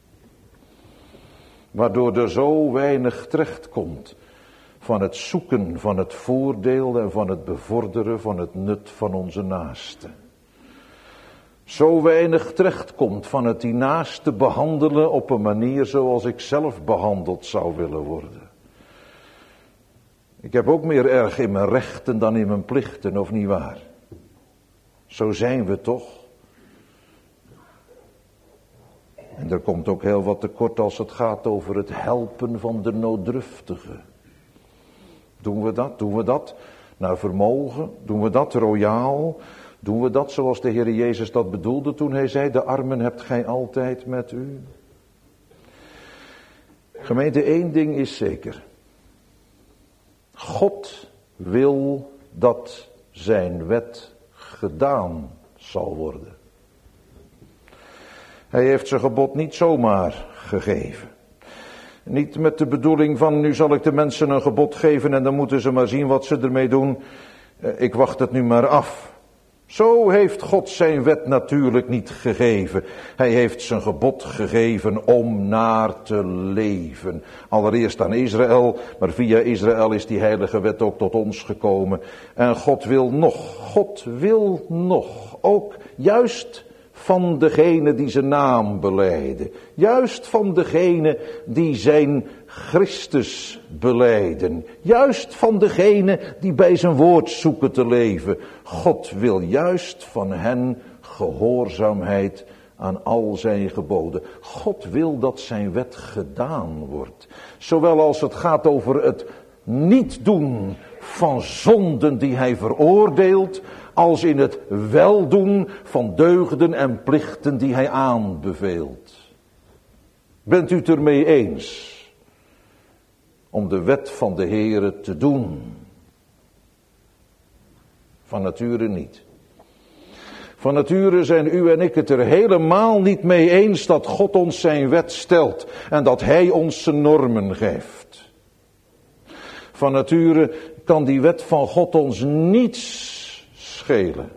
Waardoor er zo weinig terechtkomt van het zoeken van het voordeel en van het bevorderen van het nut van onze naaste. Zo weinig terechtkomt van het die naaste behandelen op een manier zoals ik zelf behandeld zou willen worden. Ik heb ook meer erg in mijn rechten dan in mijn plichten, of niet waar? Zo zijn we toch? En er komt ook heel wat tekort als het gaat over het helpen van de nooddruftige. Doen we dat? Doen we dat naar vermogen? Doen we dat royaal? Doen we dat zoals de Heer Jezus dat bedoelde toen hij zei, de armen hebt gij altijd met u? Gemeente, één ding is zeker. God wil dat zijn wet gedaan zal worden. Hij heeft zijn gebod niet zomaar gegeven. Niet met de bedoeling van, nu zal ik de mensen een gebod geven en dan moeten ze maar zien wat ze ermee doen. Ik wacht het nu maar af. Zo heeft God zijn wet natuurlijk niet gegeven. Hij heeft zijn gebod gegeven om naar te leven. Allereerst aan Israël, maar via Israël is die heilige wet ook tot ons gekomen. En God wil nog, ook juist van degene die zijn naam belijden. Juist van degene die zijn Christus belijden. Juist van degene die bij zijn woord zoeken te leven. God wil juist van hen gehoorzaamheid aan al zijn geboden. God wil dat zijn wet gedaan wordt. Zowel als het gaat over het niet doen van zonden die hij veroordeelt, als in het weldoen van deugden en plichten die hij aanbeveelt. Bent u het ermee eens om de wet van de Heere te doen? Van nature niet. Van nature zijn u en ik het er helemaal niet mee eens dat God ons zijn wet stelt en dat hij ons zijn normen geeft. Van nature kan die wet van God ons niets schelen.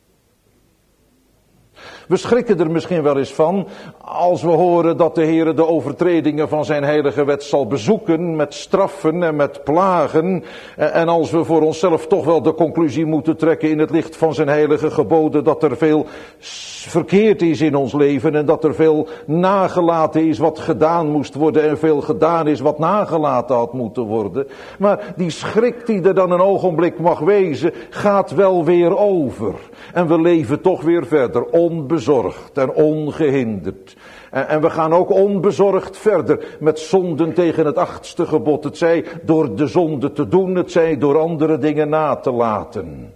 We schrikken er misschien wel eens van als we horen dat de Heere de overtredingen van zijn heilige wet zal bezoeken met straffen en met plagen. En als we voor onszelf toch wel de conclusie moeten trekken in het licht van zijn heilige geboden dat er veel verkeerd is in ons leven en dat er veel nagelaten is wat gedaan moest worden en veel gedaan is wat nagelaten had moeten worden. Maar die schrik die er dan een ogenblik mag wezen gaat wel weer over. En we leven toch weer verder onbezorgd en ongehinderd. En we gaan ook onbezorgd verder met zonden tegen het 8e gebod. Het zij door de zonde te doen, het zij door andere dingen na te laten.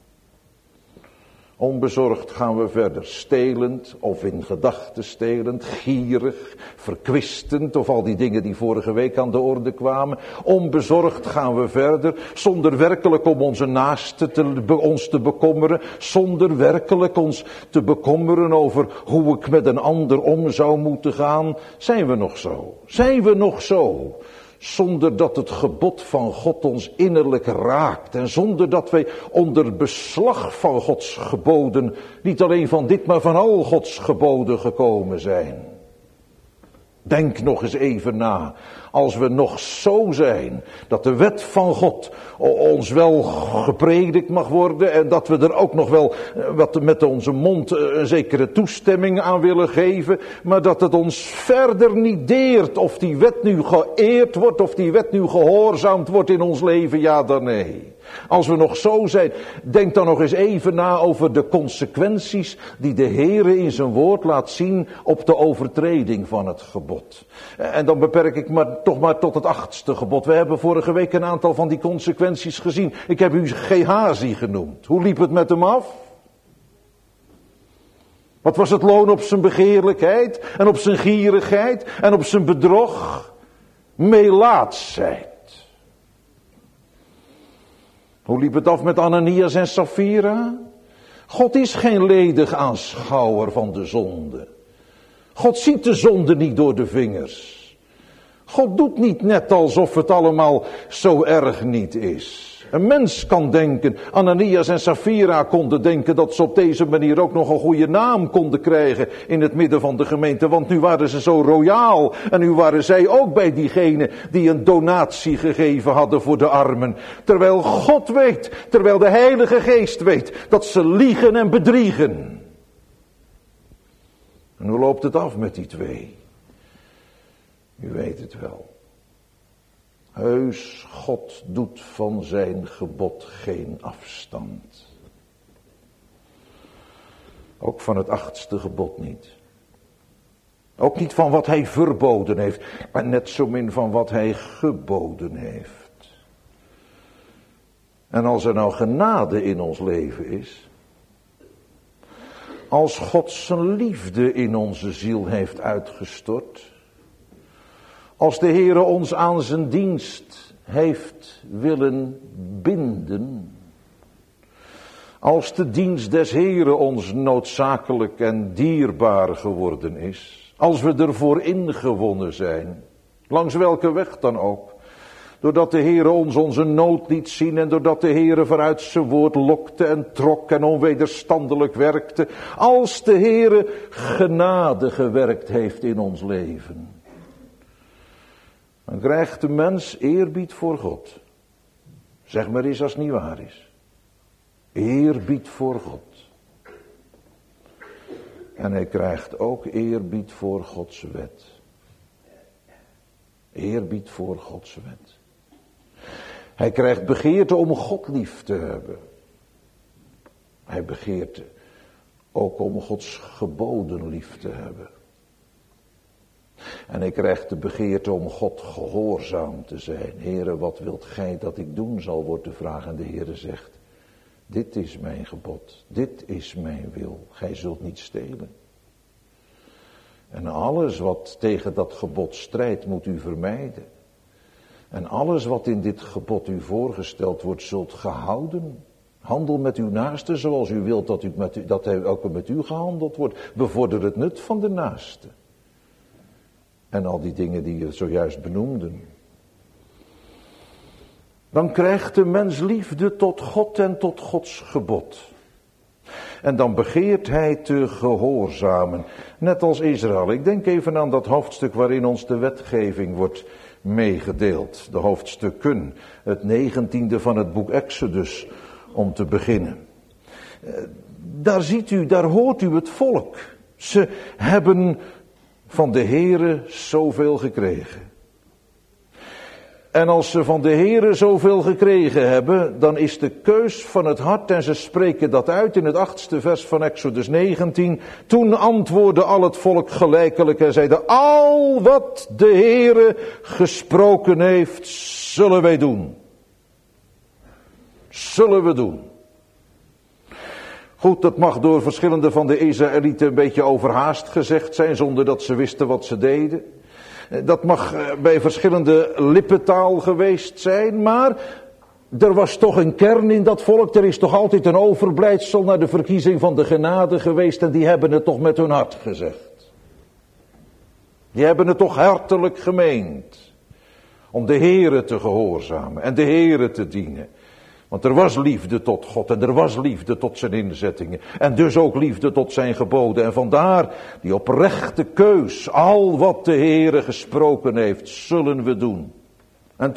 Onbezorgd gaan we verder, stelend of in gedachten stelend, gierig, verkwistend of al die dingen die vorige week aan de orde kwamen. Onbezorgd gaan we verder, zonder werkelijk om onze naasten ons te bekommeren, zonder werkelijk ons te bekommeren over hoe ik met een ander om zou moeten gaan. Zijn we nog zo? Zijn we nog zo? Zonder dat het gebod van God ons innerlijk raakt. En zonder dat wij onder beslag van Gods geboden, niet alleen van dit, maar van al Gods geboden gekomen zijn. Denk nog eens even na. Als we nog zo zijn dat de wet van God ons wel gepredikt mag worden en dat we er ook nog wel wat met onze mond een zekere toestemming aan willen geven, maar dat het ons verder niet deert of die wet nu geëerd wordt of die wet nu gehoorzaamd wordt in ons leven, ja dan nee. Als we nog zo zijn, denk dan nog eens even na over de consequenties die de Heere in zijn woord laat zien op de overtreding van het gebod. En dan beperk ik toch maar tot het 8e gebod. We hebben vorige week een aantal van die consequenties gezien. Ik heb u Gehazi genoemd. Hoe liep het met hem af? Wat was het loon op zijn begeerlijkheid en op zijn gierigheid en op zijn bedrog? Melaatsheid. Hoe liep het af met Ananias en Safira? God is geen ledig aanschouwer van de zonde. God ziet de zonde niet door de vingers. God doet niet net alsof het allemaal zo erg niet is. Een mens kan denken, Ananias en Safira konden denken dat ze op deze manier ook nog een goede naam konden krijgen in het midden van de gemeente. Want nu waren ze zo royaal en nu waren zij ook bij diegenen die een donatie gegeven hadden voor de armen. Terwijl God weet, terwijl de Heilige Geest weet dat ze liegen en bedriegen. En hoe loopt het af met die twee? U weet het wel. Heus, God doet van zijn gebod geen afstand. Ook van het 8e gebod niet. Ook niet van wat hij verboden heeft, maar net zo min van wat hij geboden heeft. En als er nou genade in ons leven is, als God zijn liefde in onze ziel heeft uitgestort, als de Heere ons aan zijn dienst heeft willen binden, als de dienst des Heere ons noodzakelijk en dierbaar geworden is, als we ervoor ingewonnen zijn, langs welke weg dan ook, doordat de Heere ons onze nood liet zien en doordat de Heere vanuit zijn woord lokte en trok en onwederstandelijk werkte, als de Heere genade gewerkt heeft in ons leven, dan krijgt de mens eerbied voor God. Zeg maar eens als het niet waar is. Eerbied voor God. En hij krijgt ook eerbied voor Gods wet. Eerbied voor Gods wet. Hij krijgt begeerte om God lief te hebben. Hij begeert ook om Gods geboden lief te hebben. En hij krijgt de begeerte om God gehoorzaam te zijn. Heere, wat wilt gij dat ik doen zal, wordt de vraag. En de Heere zegt, dit is mijn gebod, dit is mijn wil. Gij zult niet stelen. En alles wat tegen dat gebod strijdt, moet u vermijden. En alles wat in dit gebod u voorgesteld wordt, zult gehouden. Handel met uw naaste zoals u wilt dat hij ook met u gehandeld wordt. Bevorder het nut van de naaste. En al die dingen die je zojuist benoemde. Dan krijgt de mens liefde tot God en tot Gods gebod. En dan begeert hij te gehoorzamen. Net als Israël. Ik denk even aan dat hoofdstuk waarin ons de wetgeving wordt meegedeeld. De hoofdstukken. Het 19e van het boek Exodus. Om te beginnen. Daar ziet u, daar hoort u het volk. Ze hebben van de Heere zoveel gekregen. En als ze van de Heere zoveel gekregen hebben, dan is de keus van het hart, en ze spreken dat uit in het 8e vers van Exodus 19. Toen antwoordde al het volk gelijkelijk en zeiden, al wat de Heere gesproken heeft, zullen wij doen. Zullen we doen. Goed, dat mag door verschillende van de Israëlieten een beetje overhaast gezegd zijn, zonder dat ze wisten wat ze deden. Dat mag bij verschillende lippentaal geweest zijn, maar er was toch een kern in dat volk. Er is toch altijd een overblijfsel naar de verkiezing van de genade geweest en die hebben het toch met hun hart gezegd. Die hebben het toch hartelijk gemeend om de Heere te gehoorzamen en de Heere te dienen. Want er was liefde tot God en er was liefde tot zijn inzettingen. En dus ook liefde tot zijn geboden. En vandaar die oprechte keus. Al wat de Heere gesproken heeft, zullen we doen. En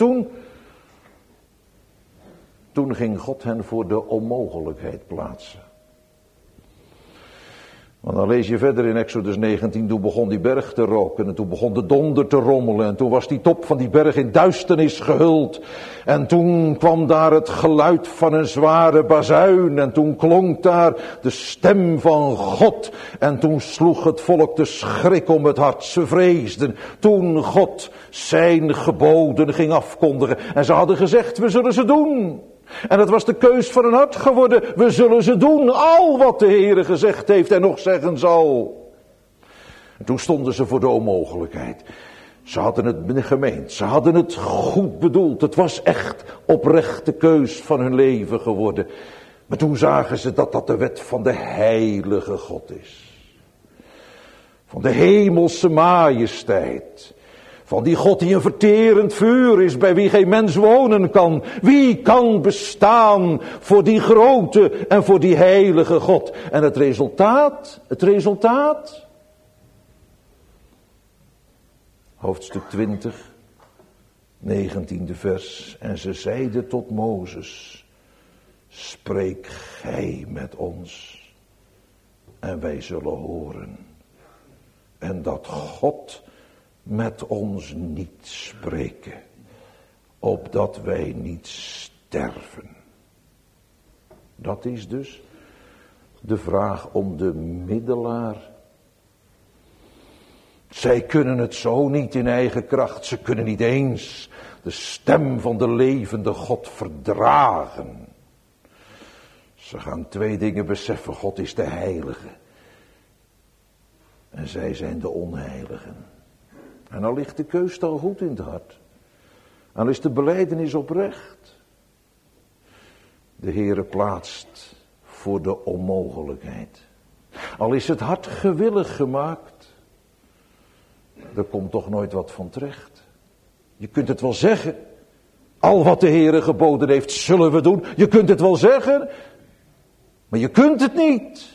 toen ging God hen voor de onmogelijkheid plaatsen. Want dan lees je verder in Exodus 19, toen begon die berg te roken en toen begon de donder te rommelen en toen was die top van die berg in duisternis gehuld. En toen kwam daar het geluid van een zware bazuin en toen klonk daar de stem van God. En toen sloeg het volk de schrik om het hart, ze vreesden. Toen God zijn geboden ging afkondigen en ze hadden gezegd, we zullen ze doen. En het was de keus van hun hart geworden. We zullen ze doen, al wat de Heere gezegd heeft en nog zeggen zal. En toen stonden ze voor de onmogelijkheid. Ze hadden het gemeend, ze hadden het goed bedoeld. Het was echt oprechte keus van hun leven geworden. Maar toen zagen ze dat dat de wet van de heilige God is. Van de hemelse majesteit. Van die God die een verterend vuur is, bij wie geen mens wonen kan. Wie kan bestaan voor die grote en voor die heilige God? En het resultaat? Hoofdstuk 20, 19e vers. En ze zeiden tot Mozes, spreek gij met ons en wij zullen horen. En dat God met ons niet spreken, opdat wij niet sterven. Dat is dus de vraag om de middelaar. Zij kunnen het zo niet in eigen kracht. Ze kunnen niet eens de stem van de levende God verdragen. Ze gaan twee dingen beseffen. God is de heilige. En zij zijn de onheiligen. En dan ligt de keus al goed in het hart. Dan is de belijdenis oprecht. De Heere plaatst voor de onmogelijkheid. Al is het hart gewillig gemaakt. Er komt toch nooit wat van terecht. Je kunt het wel zeggen. Al wat de Heere geboden heeft, zullen we doen. Je kunt het wel zeggen. Maar je kunt het niet.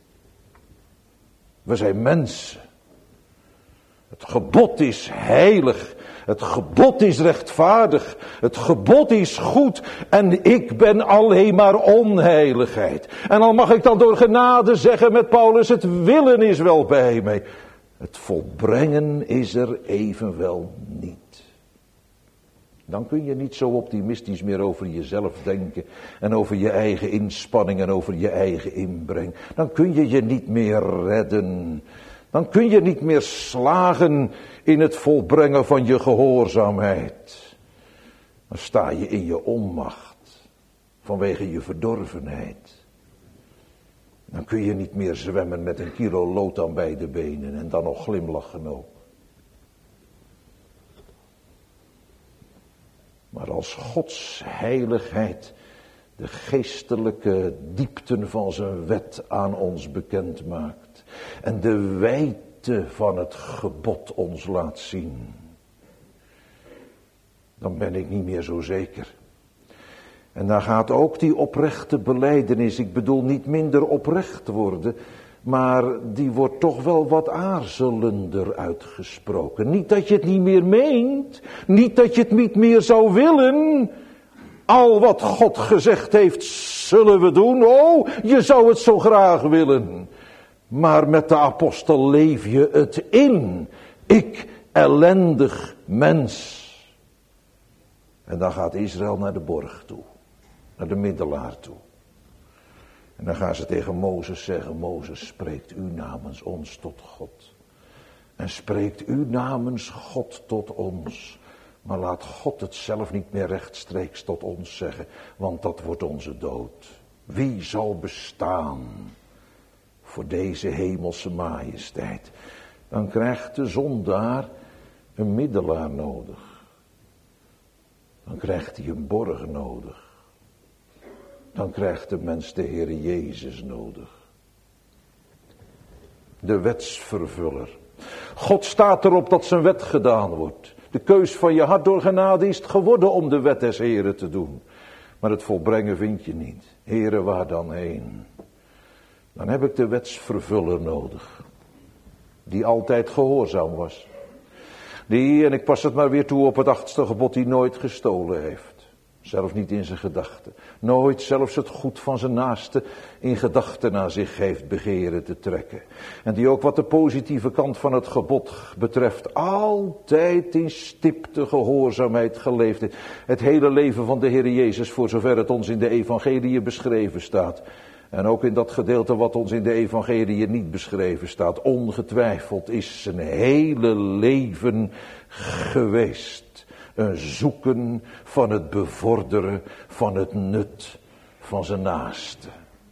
We zijn mensen. Het gebod is heilig. Het gebod is rechtvaardig. Het gebod is goed. En ik ben alleen maar onheiligheid. En al mag ik dan door genade zeggen met Paulus, het willen is wel bij mij. Het volbrengen is er evenwel niet. Dan kun je niet zo optimistisch meer over jezelf denken. En over je eigen inspanning en over je eigen inbreng. Dan kun je je niet meer redden. Dan kun je niet meer slagen in het volbrengen van je gehoorzaamheid. Dan sta je in je onmacht. Vanwege je verdorvenheid. Dan kun je niet meer zwemmen met een kilo lood aan beide benen. En dan nog glimlachen ook. Maar als Gods heiligheid de geestelijke diepten van zijn wet aan ons bekend maakt. En de wijdte van het gebod ons laat zien. Dan ben ik niet meer zo zeker. En dan gaat ook die oprechte belijdenis, ik bedoel niet minder oprecht worden, maar die wordt toch wel wat aarzelender uitgesproken. Niet dat je het niet meer meent, niet dat je het niet meer zou willen. Al wat God gezegd heeft, zullen we doen. Oh, je zou het zo graag willen. Maar met de apostel leef je het in. Ik, ellendig mens. En dan gaat Israël naar de borg toe. Naar de middelaar toe. En dan gaan ze tegen Mozes zeggen, Mozes, spreekt u namens ons tot God. En spreekt u namens God tot ons. Maar laat God het zelf niet meer rechtstreeks tot ons zeggen, want dat wordt onze dood. Wie zal bestaan voor deze hemelse majesteit? Dan krijgt de zondaar een middelaar nodig. Dan krijgt hij een borg nodig. Dan krijgt de mens de Heere Jezus nodig. De wetsvervuller. God staat erop dat zijn wet gedaan wordt. De keus van je hart door genade is het geworden om de wet des Heeren te doen. Maar het volbrengen vind je niet. Heere, waar dan heen? Dan heb ik de wetsvervuller nodig. Die altijd gehoorzaam was. Die, en ik pas het maar weer toe op het 8e gebod, die nooit gestolen heeft. Zelfs niet in zijn gedachten. Nooit zelfs het goed van zijn naaste in gedachten naar zich heeft begeren te trekken. En die ook wat de positieve kant van het gebod betreft altijd in stipte gehoorzaamheid geleefd heeft. Het hele leven van de Heer Jezus, voor zover het ons in de evangelie beschreven staat. En ook in dat gedeelte wat ons in de evangelie niet beschreven staat. Ongetwijfeld is zijn hele leven geweest. Een zoeken van het bevorderen van het nut van zijn naaste.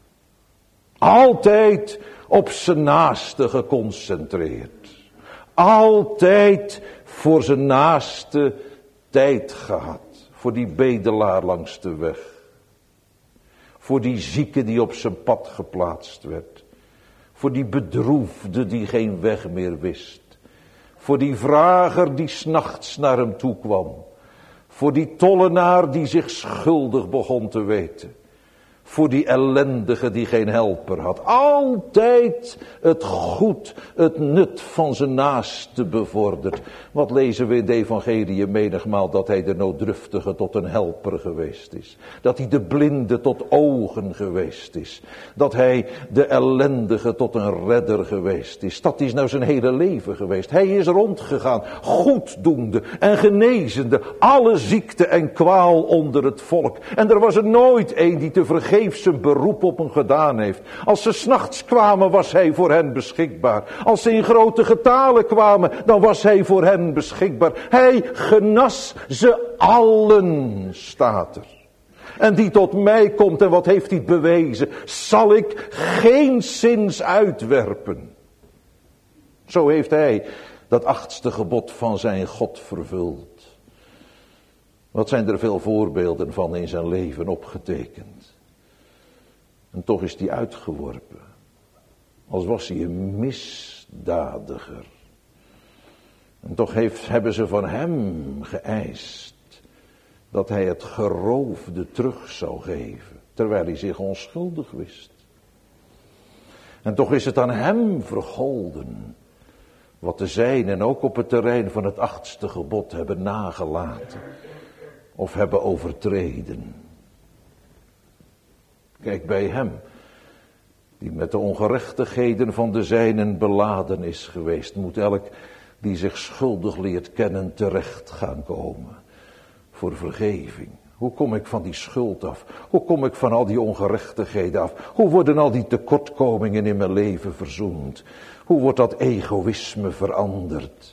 Altijd op zijn naaste geconcentreerd. Altijd voor zijn naaste tijd gehad. Voor die bedelaar langs de weg. Voor die zieke die op zijn pad geplaatst werd. Voor die bedroefde die geen weg meer wist. Voor die vrager die 's nachts naar hem toe kwam. Voor die tollenaar die zich schuldig begon te weten. voor die ellendige die geen helper had. Altijd het goed, het nut van zijn naaste bevorderd. Wat lezen we in de evangelie menigmaal? Dat hij de nooddruftige tot een helper geweest is. Dat hij de blinde tot ogen geweest is. Dat hij de ellendige tot een redder geweest is. Dat is nou zijn hele leven geweest. Hij is rondgegaan, goeddoende en genezende. Alle ziekte en kwaal onder het volk. En er was er nooit één die te vergeefs zijn beroep op hem gedaan heeft. Als ze 's nachts kwamen, was hij voor hen beschikbaar. Als ze in grote getalen kwamen, dan was hij voor hen beschikbaar. Hij genas ze allen, staat er. En die tot mij komt, en wat heeft hij bewezen? Zal ik geenszins uitwerpen. Zo heeft hij dat 8e gebod van zijn God vervuld. Wat zijn er veel voorbeelden van in zijn leven opgetekend. En toch is hij uitgeworpen. Als was hij een misdadiger. En toch hebben ze van hem geëist dat hij het geroofde terug zou geven. Terwijl hij zich onschuldig wist. En toch is het aan hem vergolden. Wat de zijnen ook op het terrein van het 8e gebod hebben nagelaten. Of hebben overtreden. Kijk bij hem, die met de ongerechtigheden van de zijnen beladen is geweest, moet elk die zich schuldig leert kennen terecht gaan komen voor vergeving. Hoe kom ik van die schuld af? Hoe kom ik van al die ongerechtigheden af? Hoe worden al die tekortkomingen in mijn leven verzoend? Hoe wordt dat egoïsme veranderd?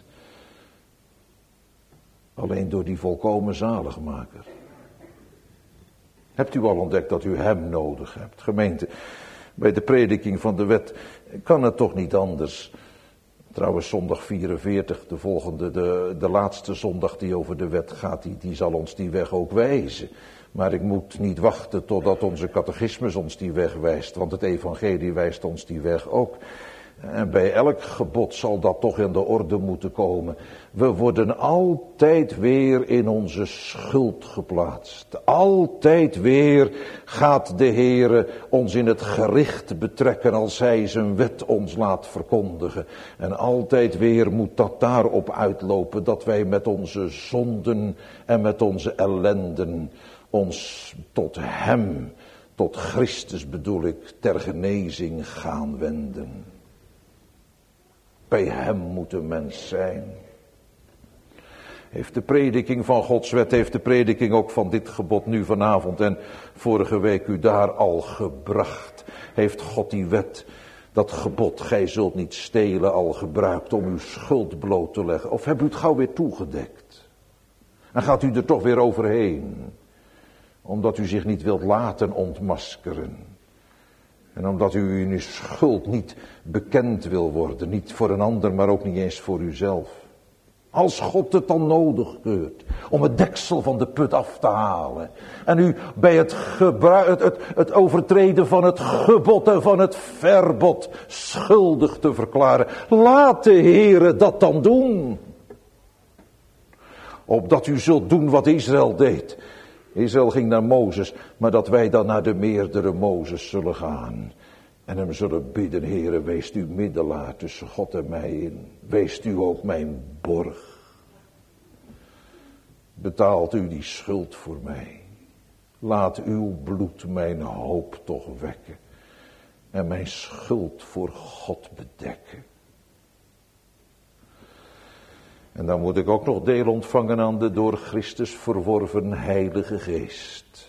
Alleen door die volkomen zaligmaker. Hebt u al ontdekt dat u hem nodig hebt? Gemeente, bij de prediking van de wet kan het toch niet anders. Trouwens, zondag 44, de volgende, de laatste zondag die over de wet gaat, die zal ons die weg ook wijzen. Maar ik moet niet wachten totdat onze catechismus ons die weg wijst, want het evangelie wijst ons die weg ook. En bij elk gebod zal dat toch in de orde moeten komen. We worden altijd weer in onze schuld geplaatst. Altijd weer gaat de Heere ons in het gericht betrekken als Hij zijn wet ons laat verkondigen. En altijd weer moet dat daarop uitlopen dat wij met onze zonden en met onze ellenden ons tot Hem, tot Christus bedoel ik, ter genezing gaan wenden. Bij hem moet een mens zijn. Heeft de prediking van Gods wet, heeft de prediking ook van dit gebod nu vanavond en vorige week u daar al gebracht? Heeft God die wet, dat gebod, gij zult niet stelen, al gebruikt om uw schuld bloot te leggen? Of hebt u het gauw weer toegedekt? En gaat u er toch weer overheen? Omdat u zich niet wilt laten ontmaskeren. En omdat u in uw schuld niet bekend wil worden. Niet voor een ander, maar ook niet eens voor uzelf. Als God het dan nodig keurt om het deksel van de put af te halen. En u bij het overtreden van het gebod en van het verbod schuldig te verklaren. Laat de Heere dat dan doen. Opdat u zult doen wat Israël deed. Israël ging naar Mozes, maar dat wij dan naar de meerdere Mozes zullen gaan. En hem zullen bidden, Heere, wees u middelaar tussen God en mij in. Wees u ook mijn borg. Betaalt u die schuld voor mij. Laat uw bloed mijn hoop toch wekken. En mijn schuld voor God bedekken. En dan moet ik ook nog deel ontvangen aan de door Christus verworven Heilige Geest.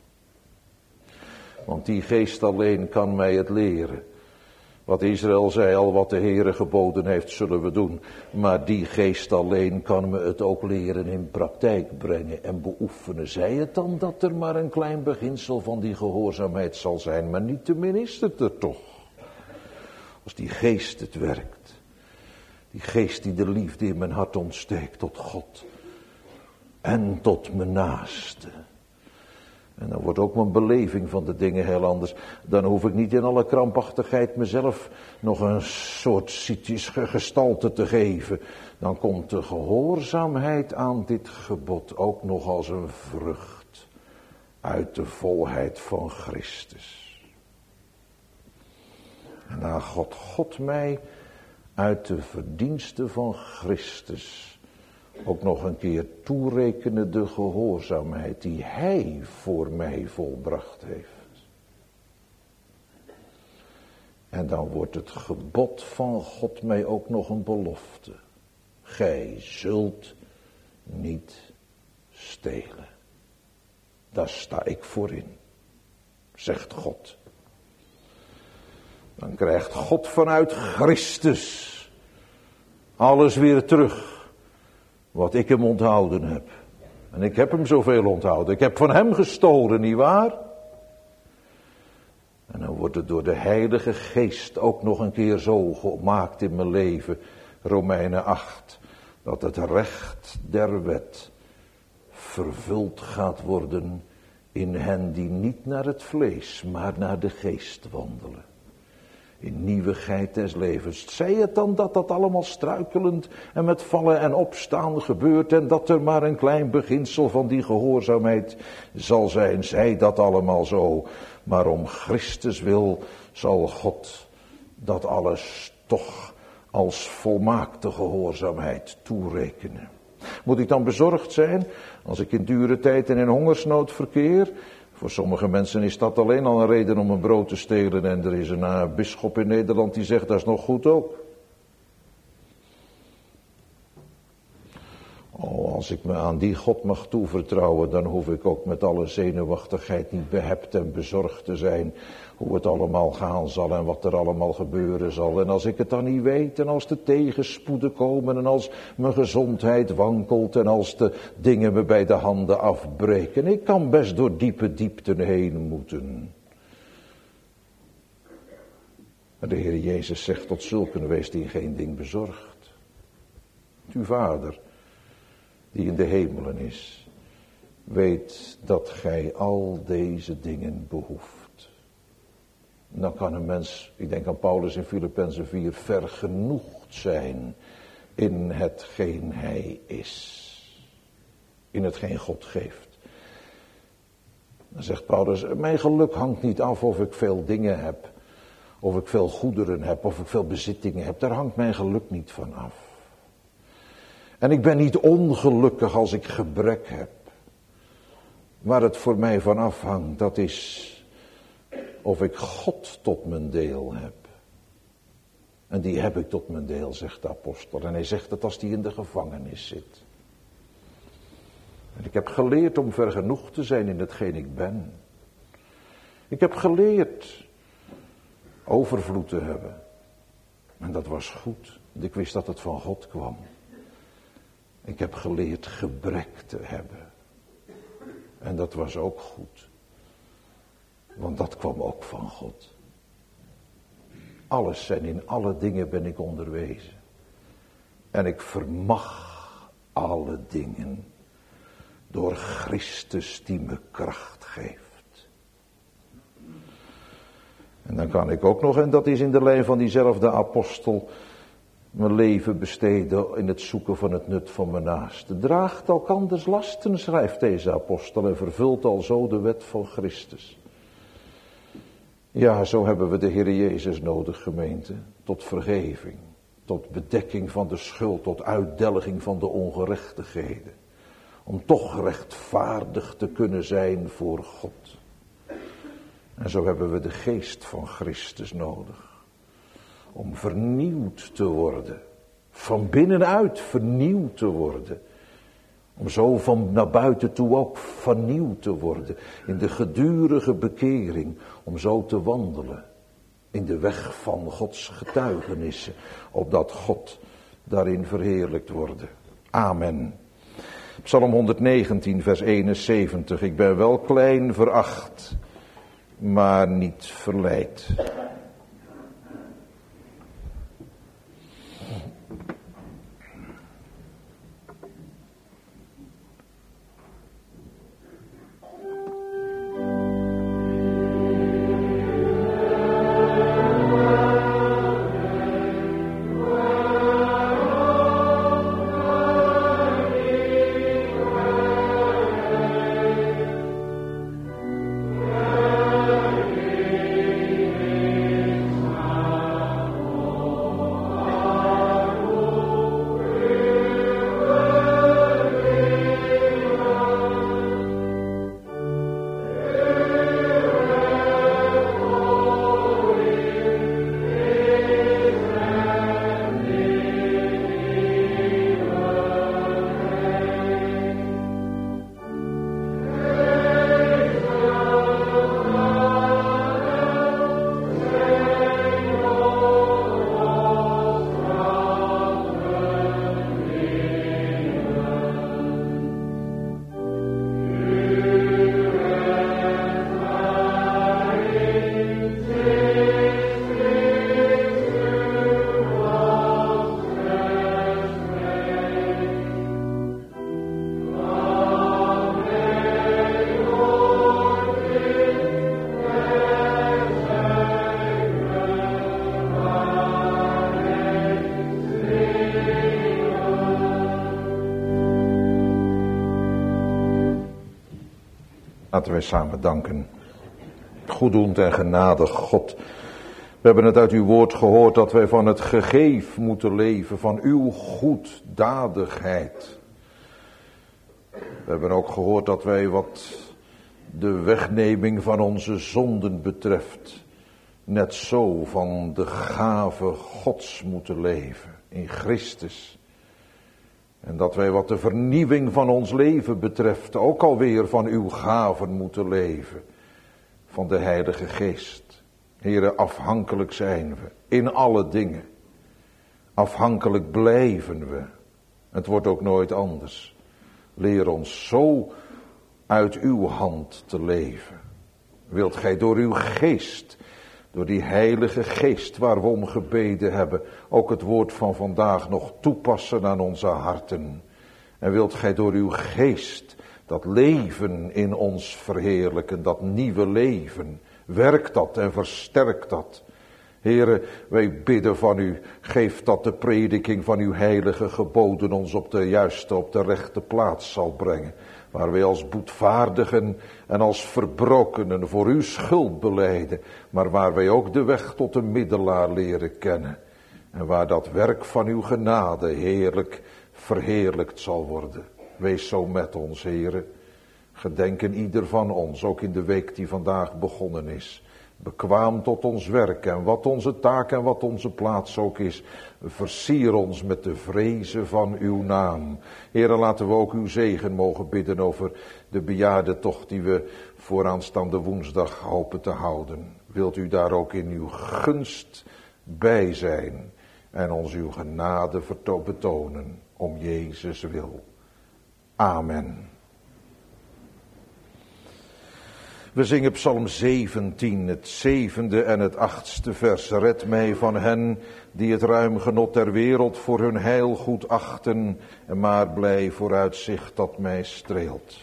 Want die geest alleen kan mij het leren. Wat Israël zei al, wat de Heere geboden heeft, zullen we doen. Maar die geest alleen kan me het ook leren in praktijk brengen en beoefenen. Zij het dan dat er maar een klein beginsel van die gehoorzaamheid zal zijn, maar niettemin is het er toch. Als die geest het werkt. Die geest die de liefde in mijn hart ontsteekt tot God. En tot mijn naaste. En dan wordt ook mijn beleving van de dingen heel anders. Dan hoef ik niet in alle krampachtigheid mezelf nog een soort gestalte te geven. Dan komt de gehoorzaamheid aan dit gebod ook nog als een vrucht uit de volheid van Christus. En dan God mij uit de verdiensten van Christus ook nog een keer toerekenen de gehoorzaamheid die hij voor mij volbracht heeft. En dan wordt het gebod van God mij ook nog een belofte. Gij zult niet stelen. Daar sta ik voor in, zegt God. Dan krijgt God vanuit Christus alles weer terug wat ik hem onthouden heb. En ik heb hem zoveel onthouden. Ik heb van hem gestolen, nietwaar? En dan wordt het door de Heilige Geest ook nog een keer zo gemaakt in mijn leven. Romeinen 8. Dat het recht der wet vervuld gaat worden in hen die niet naar het vlees, maar naar de geest wandelen. In nieuwigheid des levens. Zij het dan dat dat allemaal struikelend en met vallen en opstaan gebeurt en dat er maar een klein beginsel van die gehoorzaamheid zal zijn. Zij dat allemaal zo. Maar om Christus wil zal God dat alles toch als volmaakte gehoorzaamheid toerekenen. Moet ik dan bezorgd zijn als ik in dure tijd en in hongersnood verkeer? Voor sommige mensen is dat alleen al een reden om een brood te stelen. En er is een bisschop in Nederland die zegt dat is nog goed ook. Oh, als ik me aan die God mag toevertrouwen, dan hoef ik ook met alle zenuwachtigheid niet behept en bezorgd te zijn hoe het allemaal gaan zal en wat er allemaal gebeuren zal. En als ik het dan niet weet en als de tegenspoeden komen en als mijn gezondheid wankelt en als de dingen me bij de handen afbreken. Ik kan best door diepe diepten heen moeten. Maar de Heer Jezus zegt tot zulken wees die geen ding bezorgd. Uw Vader die in de hemelen is, weet dat gij al deze dingen behoeft. Dan kan een mens, ik denk aan Paulus in Filippenzen 4, vergenoegd zijn in hetgeen hij is. In hetgeen God geeft. Dan zegt Paulus, mijn geluk hangt niet af of ik veel dingen heb, of ik veel goederen heb, of ik veel bezittingen heb. Daar hangt mijn geluk niet van af. En ik ben niet ongelukkig als ik gebrek heb. Waar het voor mij van afhangt, dat is of ik God tot mijn deel heb. En die heb ik tot mijn deel, zegt de apostel. En hij zegt het als hij in de gevangenis zit. En ik heb geleerd om vergenoegd te zijn in hetgeen ik ben. Ik heb geleerd overvloed te hebben. En dat was goed. Ik wist dat het van God kwam. Ik heb geleerd gebrek te hebben. En dat was ook goed. Want dat kwam ook van God. Alles en in alle dingen ben ik onderwezen. En ik vermag alle dingen door Christus die me kracht geeft. En dan kan ik ook nog, en dat is in de lijn van diezelfde apostel, mijn leven besteden in het zoeken van het nut van mijn naaste. Draagt elkanders lasten, schrijft deze apostel, en vervult alzo de wet van Christus. Ja, zo hebben we de Heer Jezus nodig, gemeente, tot vergeving, tot bedekking van de schuld, tot uitdelging van de ongerechtigheden. Om toch rechtvaardig te kunnen zijn voor God. En zo hebben we de geest van Christus nodig. Om vernieuwd te worden. Van binnenuit vernieuwd te worden. Om zo van naar buiten toe ook vernieuwd te worden. In de gedurige bekering. Om zo te wandelen. In de weg van Gods getuigenissen. Opdat God daarin verheerlijkt wordt. Amen. Psalm 119 vers 71. Ik ben wel klein veracht. Maar niet verleid. Laten wij samen danken. Goeddoend en genadig God. We hebben het uit uw woord gehoord dat wij van het gegeef moeten leven, van uw goeddadigheid. We hebben ook gehoord dat wij wat de wegneming van onze zonden betreft, net zo van de gave Gods moeten leven in Christus. En dat wij wat de vernieuwing van ons leven betreft ook alweer van uw gaven moeten leven. Van de Heilige Geest. Heere, afhankelijk zijn we in alle dingen. Afhankelijk blijven we. Het wordt ook nooit anders. Leer ons zo uit uw hand te leven. Wilt gij door uw geest, door die Heilige Geest waar we om gebeden hebben, ook het woord van vandaag nog toepassen aan onze harten. En wilt gij door uw geest dat leven in ons verheerlijken, dat nieuwe leven. Werk dat en versterk dat. Heere, wij bidden van u, geef dat de prediking van uw heilige geboden ons op de juiste, op de rechte plaats zal brengen. Waar wij als boetvaardigen en als verbrokenen voor uw schuld belijden. Maar waar wij ook de weg tot de middelaar leren kennen. En waar dat werk van uw genade heerlijk verheerlijkt zal worden. Wees zo met ons, Heere. Gedenken ieder van ons, ook in de week die vandaag begonnen is. Bekwaam tot ons werk en wat onze taak en wat onze plaats ook is. Versier ons met de vrezen van uw naam. Heere, laten we ook uw zegen mogen bidden over de bejaardentocht die we vooraanstaande woensdag hopen te houden. Wilt u daar ook in uw gunst bij zijn en ons uw genade betonen om Jezus wil. Amen. We zingen Psalm 17, het 7e en het 8e vers. Red mij van hen die het ruim genot der wereld voor hun heil goed achten, en maar blij vooruitzicht dat mij streelt.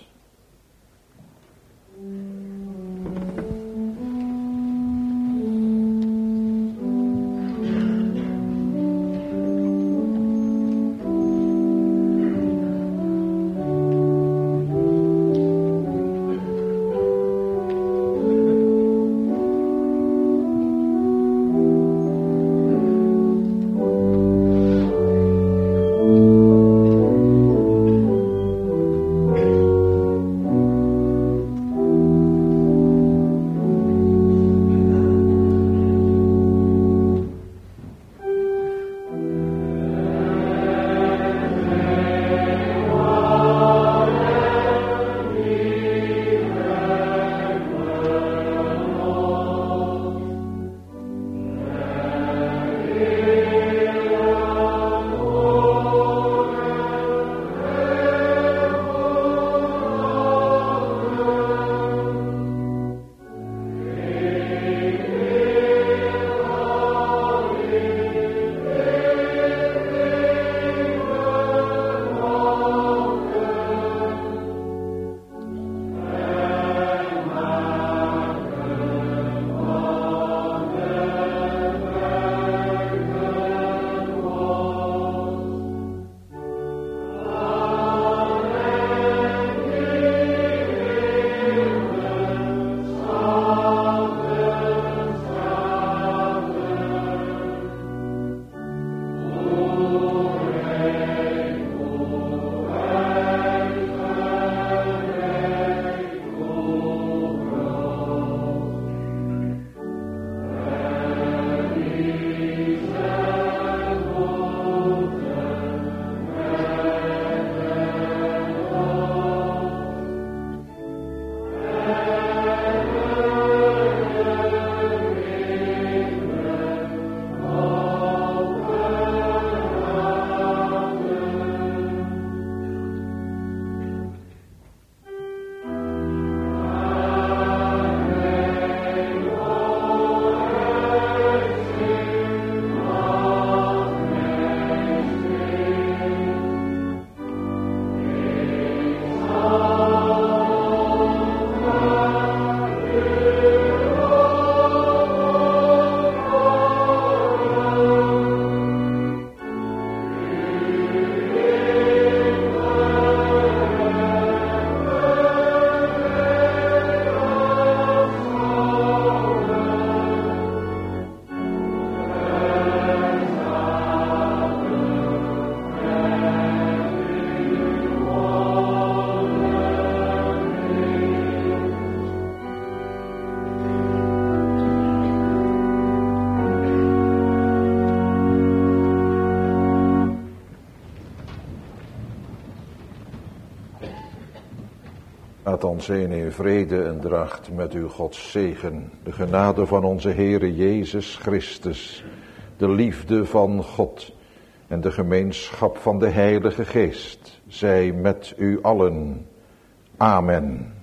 Gaat dan zijn in vrede en draagt met uw Gods zegen. De genade van onze Heere Jezus Christus, de liefde van God en de gemeenschap van de Heilige Geest zij met u allen. Amen.